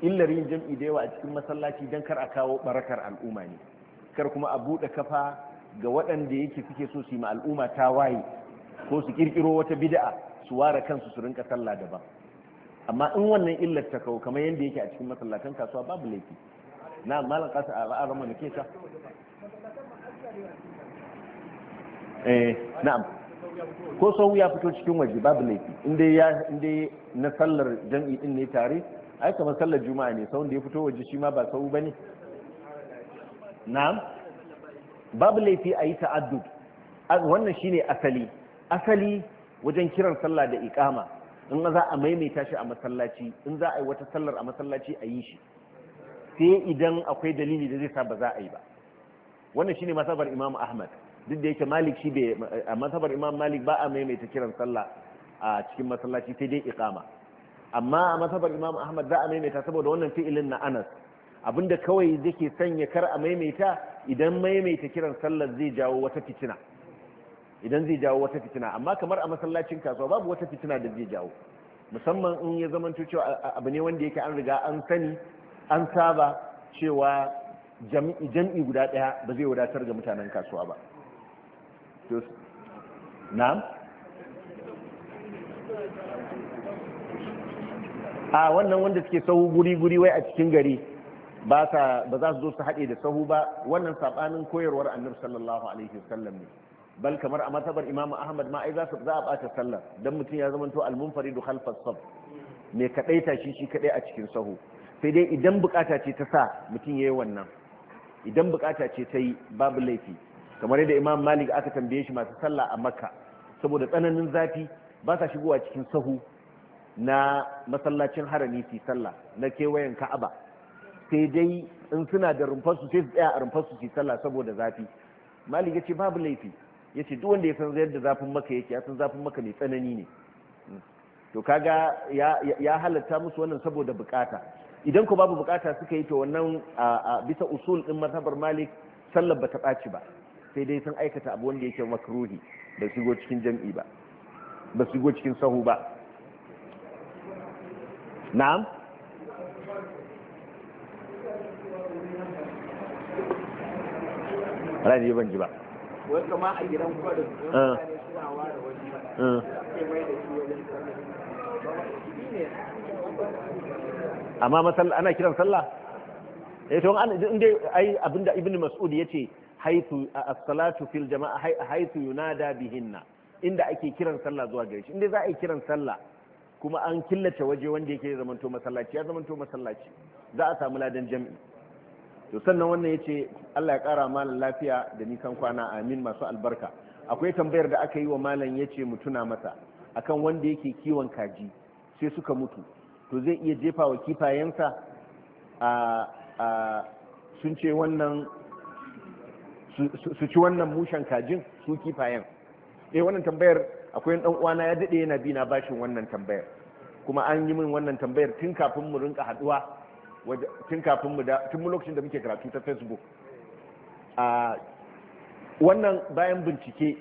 Speaker 1: don kar a kawo barakar al'umma ne, kar kuma a buɗe kafa ga waɗanda yake suke so su yi ma al'umma ta waye ko su kirkiro wata bid'a su ware kansu su rinka sallah daban. Amma in wannan illar ta kawo kamar yadda yake a cikin masallatan kasuwa babu laifi. Na malam kasa a rama da ke ta na'am, ko sahu ya fito cikin waje babu laifi, inda na sallar jam'i din ne tare, ai kamar sallar juma'a ne, sahun da ya fito waje shi ma ba sahu bane. Na'am, babu laifi a yi ta'addud, wannan shine asali wajen kiran sallah da iqama. In za a maimaita shi a masallaci, in za a yi wata sallar a masallaci a yi shi, sai idan akwai dalili da zai sa ba za a yi ba. Wannan shine masabar Imam Ahmad, duk da yake Malik shi bai, a masabar Imam Malik ba a maimaita kiran sallah a cikin masallaci sai dai iqama. Amma a masabar Imam Ahmad za a maimaita saboda wannan fi'ilin na Anas, abinda kawai zake sanya kar a maimaita idan maimaita kiran sallar zai jawo wata fitina, amma kamar a masallacin kasuwa babu wata fitina da zai jawo, musamman in ya zamanto cewa abu ne wanda yake an riga an sani an saba cewa jam'i guda daya ba zai wadatar ga mutanen kasuwa ba. Na'am, a wannan wanda suke sahu guri wai a cikin gari ba za su zo su haɗe da sahu ba, wannan sabanin koyarwar Annabi sallallahu alaihi wasallam ne. Bal kamar a matabar Imam Ahmad ma ai za a bata sallar dan mutum ya zama to al-munfaridu khalfa as-saf, me kadaita shi kadai a cikin sahu. Sai dai idan bukata ce ta sa mutum yayi wannan, idan bukata ce ta yi babu laifi, kamar yadda Imam Malik aka tambaye shi masu sallah a Makka saboda tsananin zafi ba sa shigowa cikin sahu na masallacin harami su sallah na kewayen Ka'aba, sai dai in suna da rumfarsu sai su tsaya a rumfarsu su sallah saboda zafi. Malik ya ce babu laifi, ya ce duk wanda ya san yadda zafin Maka yake ya san zafin Maka mai tsanani ne, to kaga ya halatta musu wannan saboda bukata. idan ko babu bukata suka yi to wannan bisa usul din mazhabar Malik sallar ba ta ɓaci ba, sai dai sun aikata abu wanda yake makruhi, ba shigo cikin jam'i ba, ba shigo cikin sahu ba. na'am rani ban ji ba
Speaker 3: wai kama a gidan kwa da suna ware wani ke mai da shi wajen
Speaker 1: amma ana kiran sallah to an inda ai abinda ibnu mas'ud yace haythu as-salatu fil jama'a haythu yunada bihinna, inda ake kiran sallah zuwa gare shi, inda za a yi kiran sallah kuma an killace waje wanda yake zamanto masallaci, ya zamanto masallaci, za a samu ladan jami'i. to sannan wannan yace Allah ya kara malan lafiya da nisan kwana, amin, masu albarka. Akwai tambayar da aka yi wa malan yace mu tuna masa akan wanda yake kiwon kaji sai suka mutu, to zai iya jefa wa kifayensa sun ce wannan su ci wannan mushen kajin su kifayen. Wannan tambayar akwai dan uwana ya dade yana bi na bashin wannan tambayar, kuma an yi min wannan tambayar tun kafin mu rinka haduwa, tun lokacin da muke karatu ta Facebook. Wannan bayan bincike,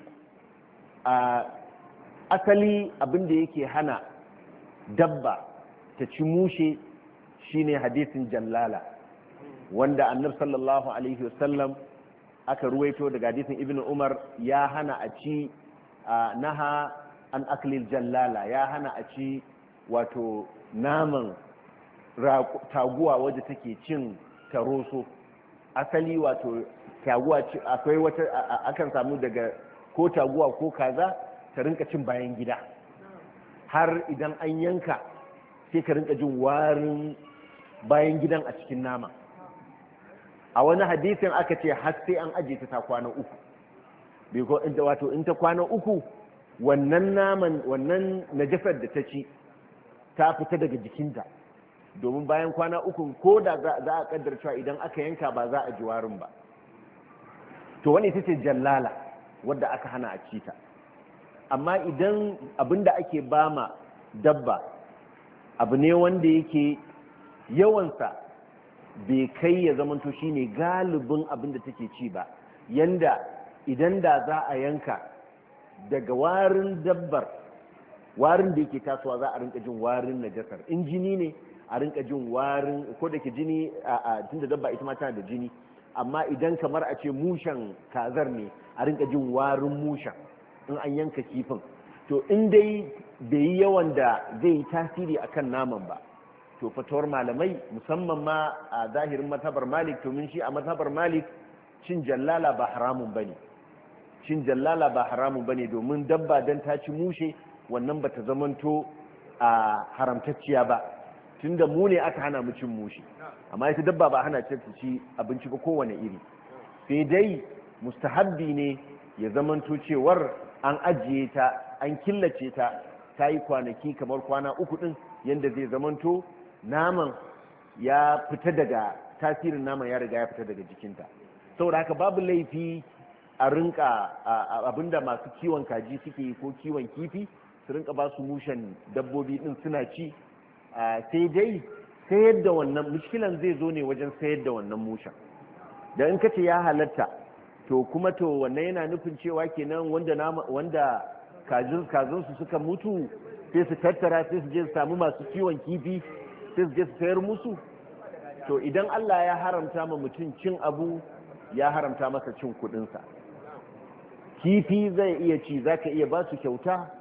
Speaker 1: asali abin da yake hana dabba ta ci mushe shine hadisin jallala, wanda annabi sallallahu alaihi wasallam aka ruwaito daga hadisin ibn Umar ya hana a ci naha an aklil jallala, ya hana a ci wato naman taguwa wadda take cin taroso. Asali wato taguwa akwai wata akan samu daga ko taguwa ko kaza ta rinka cin bayan gida, har idan an yanka sai ka rinka jin warin bayan gidan a cikin nama. A wani hadisin aka ce har sai an aje ta kwana uku, wato in ta kwana uku wannan naman, wannan najasar da ta ci ta fita daga jikinta, domin bayan kwana uku ko da za a kaddar cewa idan aka yanka ba za a ji warin ba. To wani ita ce jallala wadda aka hana a ci ta. Amma idan abinda ake bama dabba abu ne wanda yake yawansa bai kai ya zamanto shine galibin abinda take ci ba, yanda idan da za a yanka daga warin dabbar, warin da yake tasowa za a rinka jin warin najasar. In jini ne a rinka jin warin, ko da ke jini tunda dabba ita ma tana da jini, amma idan kamar a ce mushen kazar ne a rinka jin warin mushen in an yanka kifin. To in dai bai yi yawan da zai yi tasiri akan naman ba, to fatawar malamai musamman ma a zahirin mazhabar Malik, to min shi a mazhabar Malik cin jallala ba haramun bane, cin jallala ba haramun bane, domin dabba dan ta ci mushe wannan bata zamanto a haramtacciya ba, tunda mu ne aka hana mu cin mushe, amma ita dabba ba hana ta ci abinci ba kowane iri. Sai dai mustahabbi ne ya zamanto cewar an ajiye ta, an killace ta, ta yi kwanaki kamar kwana uku din, yanda zai zamanto naman ya fita daga tasirin naman, ya riga ya fita daga jikinta. Saboda haka babu laifi a rinka abinda masu kiwon kaji suke yi ko kiwon kifi, su rinka ba su mushen dabbobi din suna ci. Sai dai sayar da wannan mushkilan zai zo ne wajen sayar da wannan mushen. Da in kace ya halatta, to kuma to wannan yana nufin cewa kenan wanda kajin su suka mutu sai su tattara, sai su je su samu masu kiwon kifi, sai su je su sayar musu. To idan Allah ya haramta ma mutum cin abu, ya haramta masa cin kudinsa. Kifi zai iya ci, zaka iya ba su kyauta,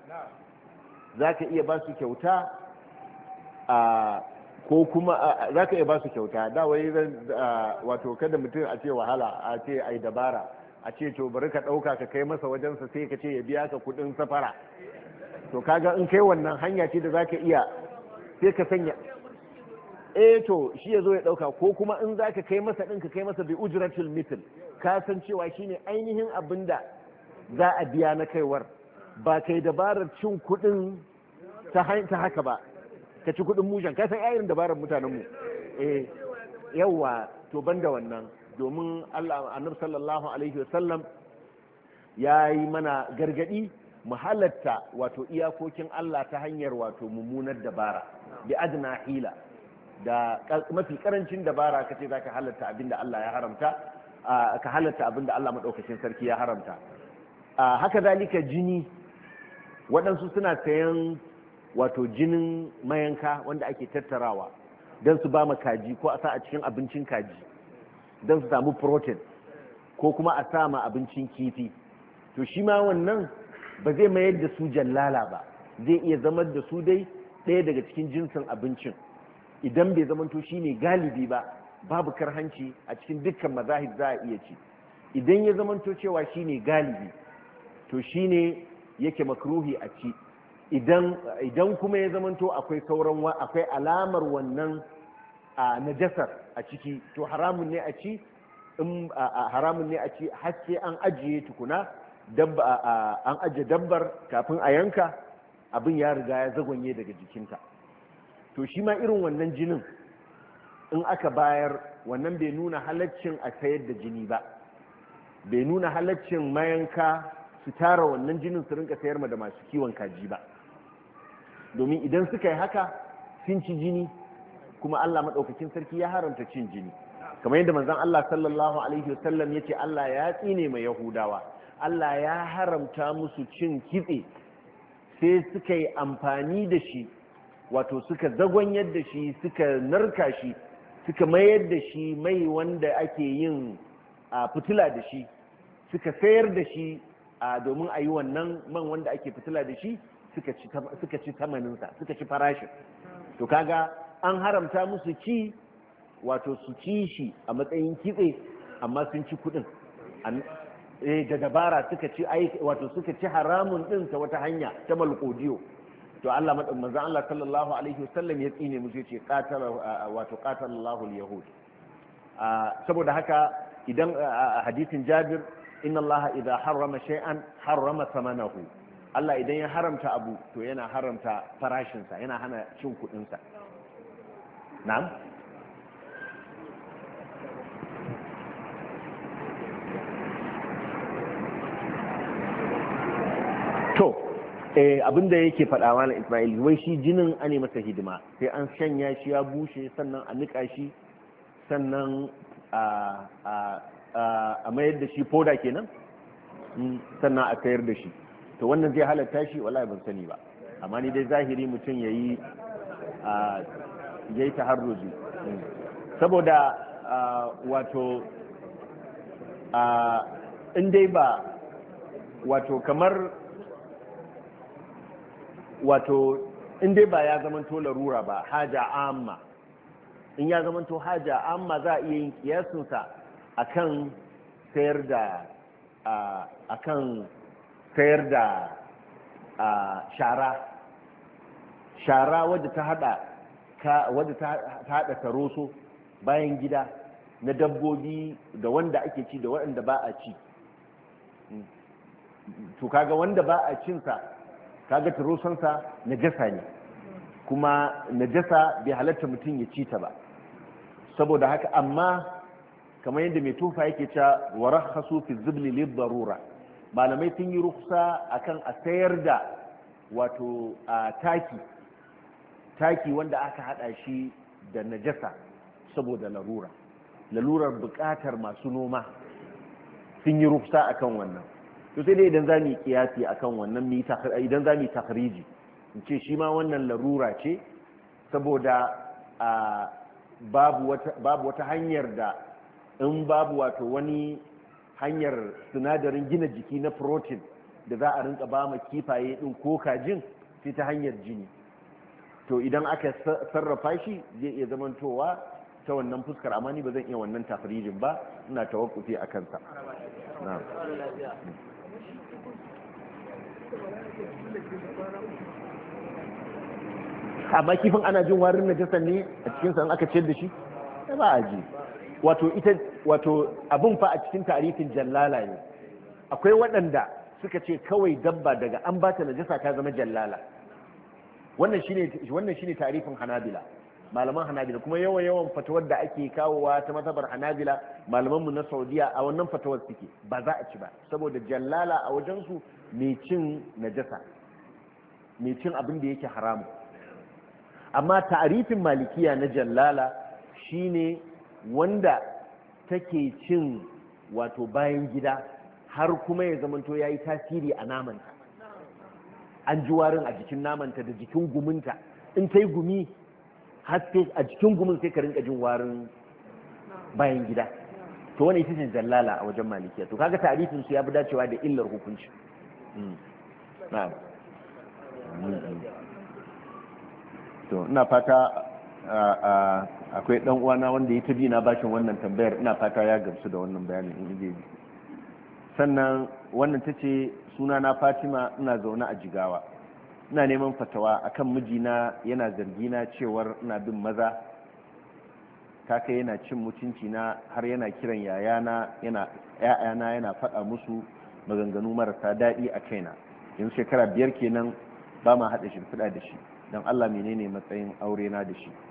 Speaker 1: ko kuma zaka iya ba su kyauta. Da wai wato kada mutum a ce wahala, a ce ai dabara, a ce to bari ka dauka ka kai masa wajensa sai ka ce ya biya ka kudin safara. To kaga in kai wannan hanya ce da zaka iya, sai ka sanya to shi ya zo ya dauka, ko kuma in zaka kai masa din ka kai masa bi ujratul mithl, ka san cewa shine ainihin abinda za a biya na kaiwar, ba kai dabarar cin kudin ta haka ba, ka ci kudin mushen. Ka san irin dabarar mutanen mu. Yawa, to banda wannan, domin Allah annabi sallallahu alaihi wasallam ya yi mana gargadi mu halatta wato iyakokin Allah ta hanyar wato mummunar dabara, bi adna hila. da mafi karancin dabara kace zaka halatta abinda Allah ya haramta ka halatta abinda Allah madaukakin sarki ya haramta. Haka zalika jini, waɗansu suna sayan wato jinin mayanka wanda ake tattarawa don su ba ma kaji ko a sa a cikin abincin kaji don su samu protein, ko kuma a sa ma abincin kifi. To shi ma wannan ba zai mayar da su jallala ba, zai iya zama da su dai ɗaya daga cikin jinsin abincin, idan bai zamanto shi ne galibi ba, babu karhanci a cikin dukkan mazahib za a iya ci. Idan ya zamanto cewa shi ne galibi, to shi ne yake makruhi a ci. Idan kuma ya zamanto akwai akwai alamar wannan najasar a ciki, to haramun ne a ci. Haramun ne a ci har sai an ajiye tukuna, an ajiye dabbar kafin a yanka, abin ya riga ya zagonye daga jikinta. To shi ma irin wannan jinin in aka bayar, wannan bai nuna halaccin a sayar da jini ba, bai nuna halaccin mayanka su tara wannan jinin su rinka sayar ma da masu kiwon kaji ba, domin idan suka yi haka sun ci jini, kuma Allah maɗaukakin sarki ya haramta cin jini, kamar yadda manzon Allah sallallahu alaihi wasallam yace Allah ya tsine mai Yahudawa, Allah ya haramta musu cin kitse, sai suka yi amfani da shi, wato suka zagonyar da shi, suka narka shi, suka mayar da shi mai wanda ake yin fitila da shi, suka sayar da shi domin a yi wannan man wanda ake fitila da shi, suka ci tamaninsa, suka ci farashin. To kaga an haramta musu ci, wato su ci shi a matsayin kitse, amma sun ci kudin da dabara, suka ci haramun din ta wata hanya ta malkodiyo. To Allah manzon Allah sallallahu alaihi wasallam ya tsine musu, yace qatalallahu al-yahud. Saboda haka idan hadisin Jabir, inna Allah idha harrama shay'an harrama thamanahu, Allah idan ya haramta abu to yana haramta farashinsa, yana hana cin kudinsa. Na'am. To abinda yake faɗawa na Ismail, wai shi jinin ane masa hidima, sai an shanya shi ya bushe, sannan a nika shi, sannan a mayar da shi foda kenan, sannan a sayar da shi. To wannan zai halatta shi, wallahi ban sani ba, amma ni dai zahiri mutum yayi taharruji, saboda wato in dai ba wato kamar wato in dai ba ya zamanto larura ba, haja amma, in ya zamanto haja amma za a iya yin kiyasinsa akan sayar da shara wadda ta hada karoso, bayan gida na dabbobi, da wanda ake ci da waɗanda ba a ci. To kaga wanda ba a cinsa, kaga tarosonsa najasa ne, kuma najasa bai halatta mutum ya ci ta ba. Saboda haka, amma kamar yadda mai tufa yake cewa warakhasu fi zibli lid darura, malamai sun yi ruksa akan a sayar da wato taki wanda aka hada shi da najasa saboda larurar bukatar masu noma, sun yi ruksa akan wannan. To sai dai idan za mu yi kiyasi akan wannan, idan za mu yi takhriji, in ce shi ma wannan larura ce, saboda babu wata hanyar da, in babu wato wani hanyar sinadarin gina jiki na protein da za a rinka ba ma kifaye din ko kajin, sai ta hanyar jini. To idan aka sarrafa shi zai iya zamantowa ta wannan fuskar, amma ni ba zan iya wannan tafrijin ba, ina tawakkufi a kansa. na'am. Amma kifin ana jin warin najasa ne a cikin sa aka ciyar da shi? Ba a ji. Wato abun fa a cikin tarihin jallala ne. Akwai waɗanda suka ce kawai dabba daga an bata najasa ta zama jallala. Wannan shine tarihin Hanabila, malaman Hanabila, kuma yawan fatawar da ake kawowa ta mazhabar Hanabila, malaman mu na Saudiya a wannan fatawar suke, ba za a ci ba, saboda jallala a wajen su mai cin najasa, mai cin abin da yake haramu. amma ta'arifin malikiya na jallala shine wanda take cin wato bayan gida har kuma ya zamanto yayi tasiri a namanta, an ji warin a jikin namanta da jikin guminta, in ta yi gumi har sai a jikin gumin sai ka rinka jin warin bayan gida, to wani ita ce jallala a wajen malikiya. To kaga ta'arifin su ya bi dacewa da illar hukunci. Na'am. To ina fata akwai dan uwana wanda ya tabi na bashin wannan tambayar, ina fata ya gamsu da wannan bayanin in zai bi. Sannan wannan tace suna na Fatima, ina zaune a Jigawa, ina neman fatawa akan mijina yana zargina cewar ina bin maza, kaka yana cin mutunci na har yana kiran yayana yana faɗa musu maganganu marasa daɗi a kaina. Yanzu shekara 5 kenan ba ma haɗa shimfiɗa da shi, don Allah menene matsayin aure na da shi?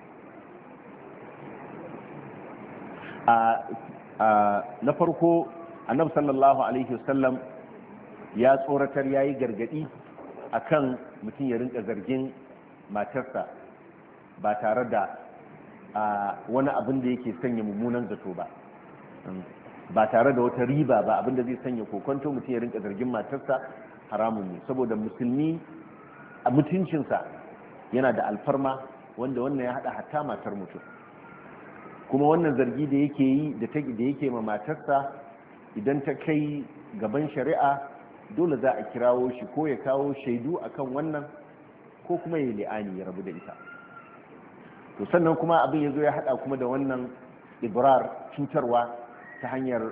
Speaker 1: Na farko annabi sallallahu alaihi wasallam ya tsoratar, yayi gargadi akan mutum ya rinka zargin matarsa ba tare da wani abin da yake sanya mummunan zato ba tare da wata riba ba, abin da zai sanya kokonto mutum ya rinka zargin matarsa haramun ne, saboda musulmi a mutuncinsa yana da alfarma wanda wannan ya hada hatta matar mutum. Kuma wannan zargi da yake yi da yake ma matarsa, idan ta kai gaban shari'a dole za a kirawo shi ko ya kawo shaidu akan wannan ko kuma ya li'ani ya rabu da ita. To sannan kuma abin ya zo ya hada kuma da wannan ibrar, cutarwa ta hanyar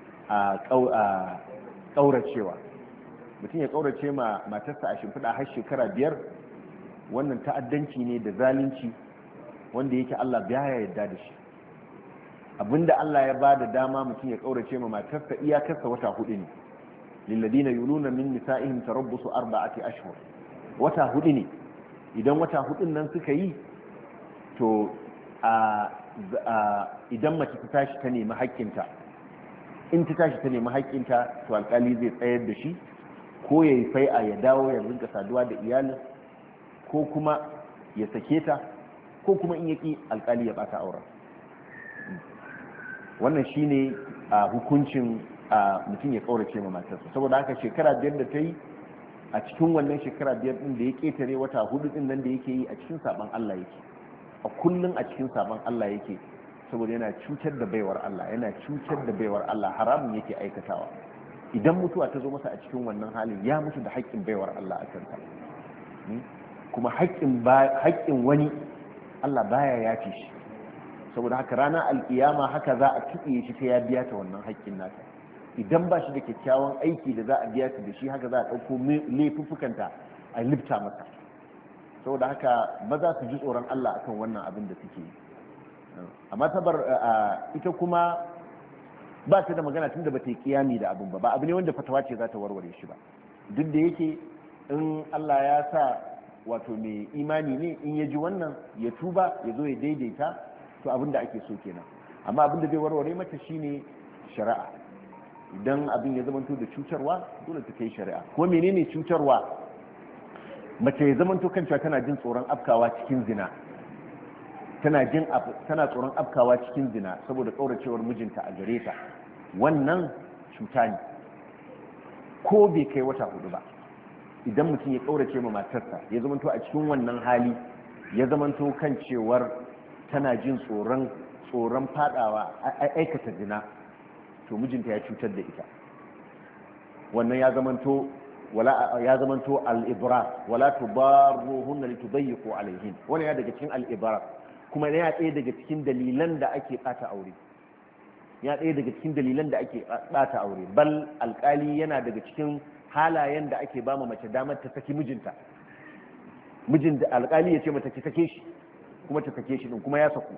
Speaker 1: ƙauracewa. Mutum ya ƙaurace ma matarsa a shimfiɗa har shekara 5, wannan ta'addanci ne da zalunci wanda yake Allah baya yarda da shi. Abinda Allah ya ba da dama mutum ya ƙaurace ma matarsa iyakarsa wata 4 ne. lilladina yuluna min nisa'ihim tarabbusu 4 ashhur, wata 4 ne. Idan wata 4 nan suka yi, to idan mace ta tashi ta nemi haƙƙinta, in ta tashi ta nemi haƙƙinta, to alƙali zai tsayar da shi, ko ya yi fai'a ya dawo ya rinka saduwa da iyalin, ko kuma ya sake ta, ko kuma in yaki alƙali ya ɓata auren. Wannan shine hukuncin mutum ya ƙaurace ma matarsa. Saboda haka shekara 5 da ta yi, a cikin wannan shekara 5 ɗin da ya ƙetare wata 4 ɗin nan da yake yi, a cikin saɓon Allah yake, a kullum a cikin sabon Allah yake, saboda yana cutar da baiwar Allah, yana cutar da baiwar Allah, haramun yake aikatawa. Idan mutuwa ta zo masa a cikin wannan halin, ya mutu da haƙƙin baiwar Allah a kanta. Kuma haƙƙin wani Allah baya yafi shi, saboda haka ranar alƙiyama haka za a tuɓe shi ta ya biya ta wannan haƙƙin nata. Idan ba shi da kyakkyawan aiki da za a biya ta da shi, haka za a ɗauko laifuffukanta a lifta masa. saboda haka maza su ji tsoron Allah akan wannan abin da suke yi. Amma ita kuma ba ta da magana tunda ba ta yi kiyami da abin ba abu ne wanda fatawa ce za ta warware shi ba, duk da yake in Allah ya sa wato mai imani ne, in ya ji wannan ya tuba ya zo ya daidaita, to abin da ake so kenan. Amma abin da zai warware mata shine shari'a. Idan abin ya zamanto da cutarwa, dole ta kai shari'a. Ko menene cutarwa? Mace ya zamanto kanta tana jin tsoron afkawa cikin zina, tana tsoron afkawa cikin zina saboda kauracewar mijinta a gare ta, wannan cuta ne, ko bai kai wata 4 ba. Idan mutum ya kaurace ma matarsa, ya zamanto a cikin wannan hali, ya zamanto kan cewar tana jin tsoron fadawa aikata zina, to mijinta ya cutar da ita. Wannan ya zamanto al-ibrar, wala tudarruhunna litudayyiqu alayhin. Wannan ya daga cikin al-ibrar, kuma ya ɗaya daga cikin dalilan da ake ɓata aure. Bal alƙali yana daga cikin halayen da ake bama mace damar ta saki mijinta. Mijin da alƙali ya ce mata ki sake shi, kuma ta sake shi din, kuma ya saku.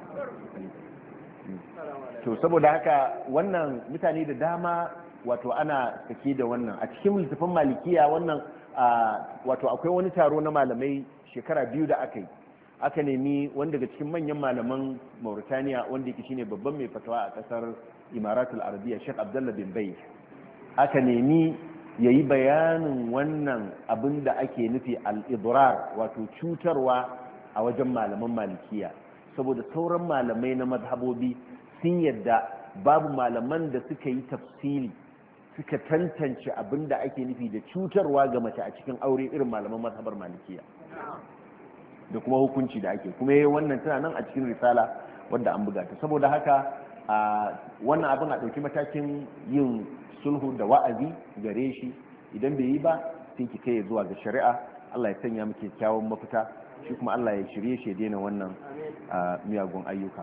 Speaker 1: To saboda haka wannan mutane da dama wato ana sake da wannan. A cikin littafin malikiya wannan wato akwai wani taro na malamai shekara 2 da aka nemi wanda daga cikin manyan malaman Mauritania, wanda yake shine babban mai fatawa a kasar Imaratul Arabiya, Sheikh Abdullah bin Bay, aka nemi yayi bayanin wannan abin da ake nufi al-idrar, wato cutarwa a wajen malaman malikiya, saboda sauran malamai na mazhabobi sun yadda babu malaman da suka yi tafsili suka tantance abin da ake nufi da cutarwa ga mace a cikin aure irin malaman mazhabar malikiya da kuma hukunci da ake kuma yayin wannan tana nan a cikin risala wadda an buga ta. Saboda haka wannan abin a ɗauki matakin yin sulhu da wa'azi gare shi, idan bai yi ba sun ki kai zuwa ga shari'a. Allah ya sanya muke kyawun mafita, shi kuma Allah ya shirye shi ya daina wannan miyagun ayyuka.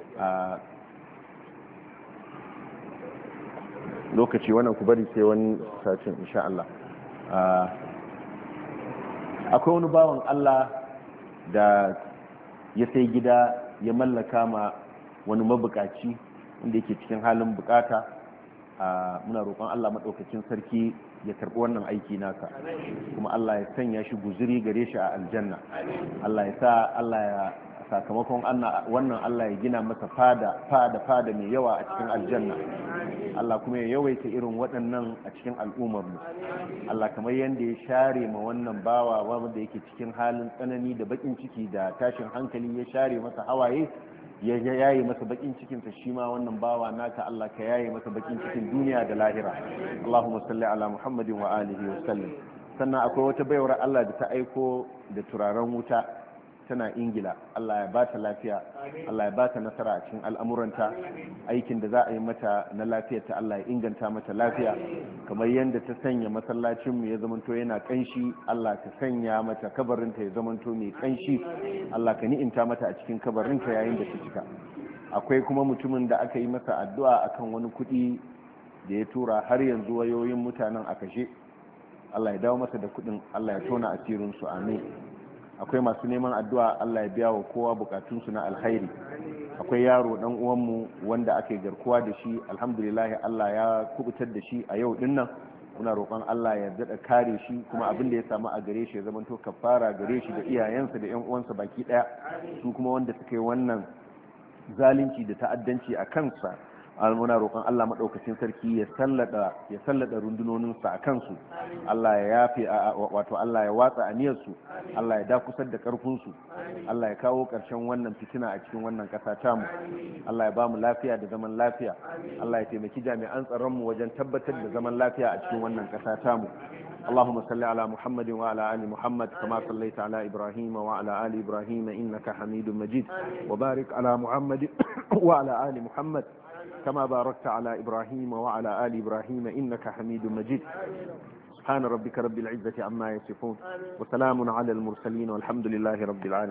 Speaker 1: Lokaci wannan ku bari sai wani sacin insha Allah. Akwai wani bawan Allah da ya sai gida ya mallaka ma wani mabukaci wanda yake cikin halin bukata. Muna roƙon Allah maɗaukakin sarki ya karɓi wannan aiki nasa, kuma Allah ya sanya shi guzuri gare shi a aljanna. Allah ya sa Allah ya sakamakon wannan Allah ya gina masa fada mai yawa a cikin aljanna. Allah kuma ya yawaita irin waɗannan a cikin al'ummar mu. Allah kamar yadda ya share ma wannan bawa wanda yake cikin halin tsanani da bakin ciki da tashin hankali, ya share masa hawaye, ya yaye masa bakin cikinsa, shi ma wannan bawa naka Allah ka yaye masa bakin cikin duniya da lahira. Allahumma salli ala Muhammadin wa alihi wa sallam. Sannan akwai wata baiwar Allah da ta aiko da turaren wuta, tana Ingila. Allah ya ba ta lafiya, Allah ya ba ta nasara a cikin al'amuranta. Aikin da za a yi mata na lafiyarta Allah ya inganta mata lafiya, kamar yadda ta sanya masallacinmu ya zamanto yana kanshi. Allah ka sanya mata kabarinta ya zamanto mai kanshi. Allah ka ni'imta mata a cikin kabarinta yayin da ta cika. Akwai kuma mutumin da aka yi masa addu'a akan wani kuɗi da ya tura, har yanzu wayoyin mutanen a kashe. Allah ya dawo masa da kuɗin, Allah ya tona asirinsu, amin. Akwai masu neman addu'a Allah ya biya wa kowa bukatunsu na alkhairi. Akwai yaro dan uwanmu wanda aka yi garkuwa da shi, alhamdulillah Allah ya kubutar da shi a yau din nan. Muna roƙon Allah ya daɗa kare shi, kuma abin da ya samu a gare shi ya zama to kafara gare shi da iyayensa da ƴan uwansa baki ɗaya. Su kuma wanda suka yi wannan zalunci da ta'addanci a kansa, muna roƙon Allah maɗaukacin sarki ya sallada rundunoninsa a kansu. Allah ya yafe, wato Allah ya watsa aniyarsu, Allah ya dakusar da ƙarfinsu, Allah ya kawo ƙarshen wannan fitina a cikin wannan ƙasa tamu. Allah ya ba mu lafiya da zaman lafiya. Allah ya taimaki jami'an tsaronmu wajen tabbatar da zaman lafiya a cikin wannan ƙasa tamu. اللهم صل على محمد وعلى آل محمد كما صليت على إبراهيم وعلى آل إبراهيم إنك حميد مجيد، وبارك على محمد وعلى آل محمد كما باركت على إبراهيم وعلى آل إبراهيم إنك حميد مجيد. سبحان ربك رب العزة عما يصفون، وسلام على المرسلين، والحمد لله رب العالمين.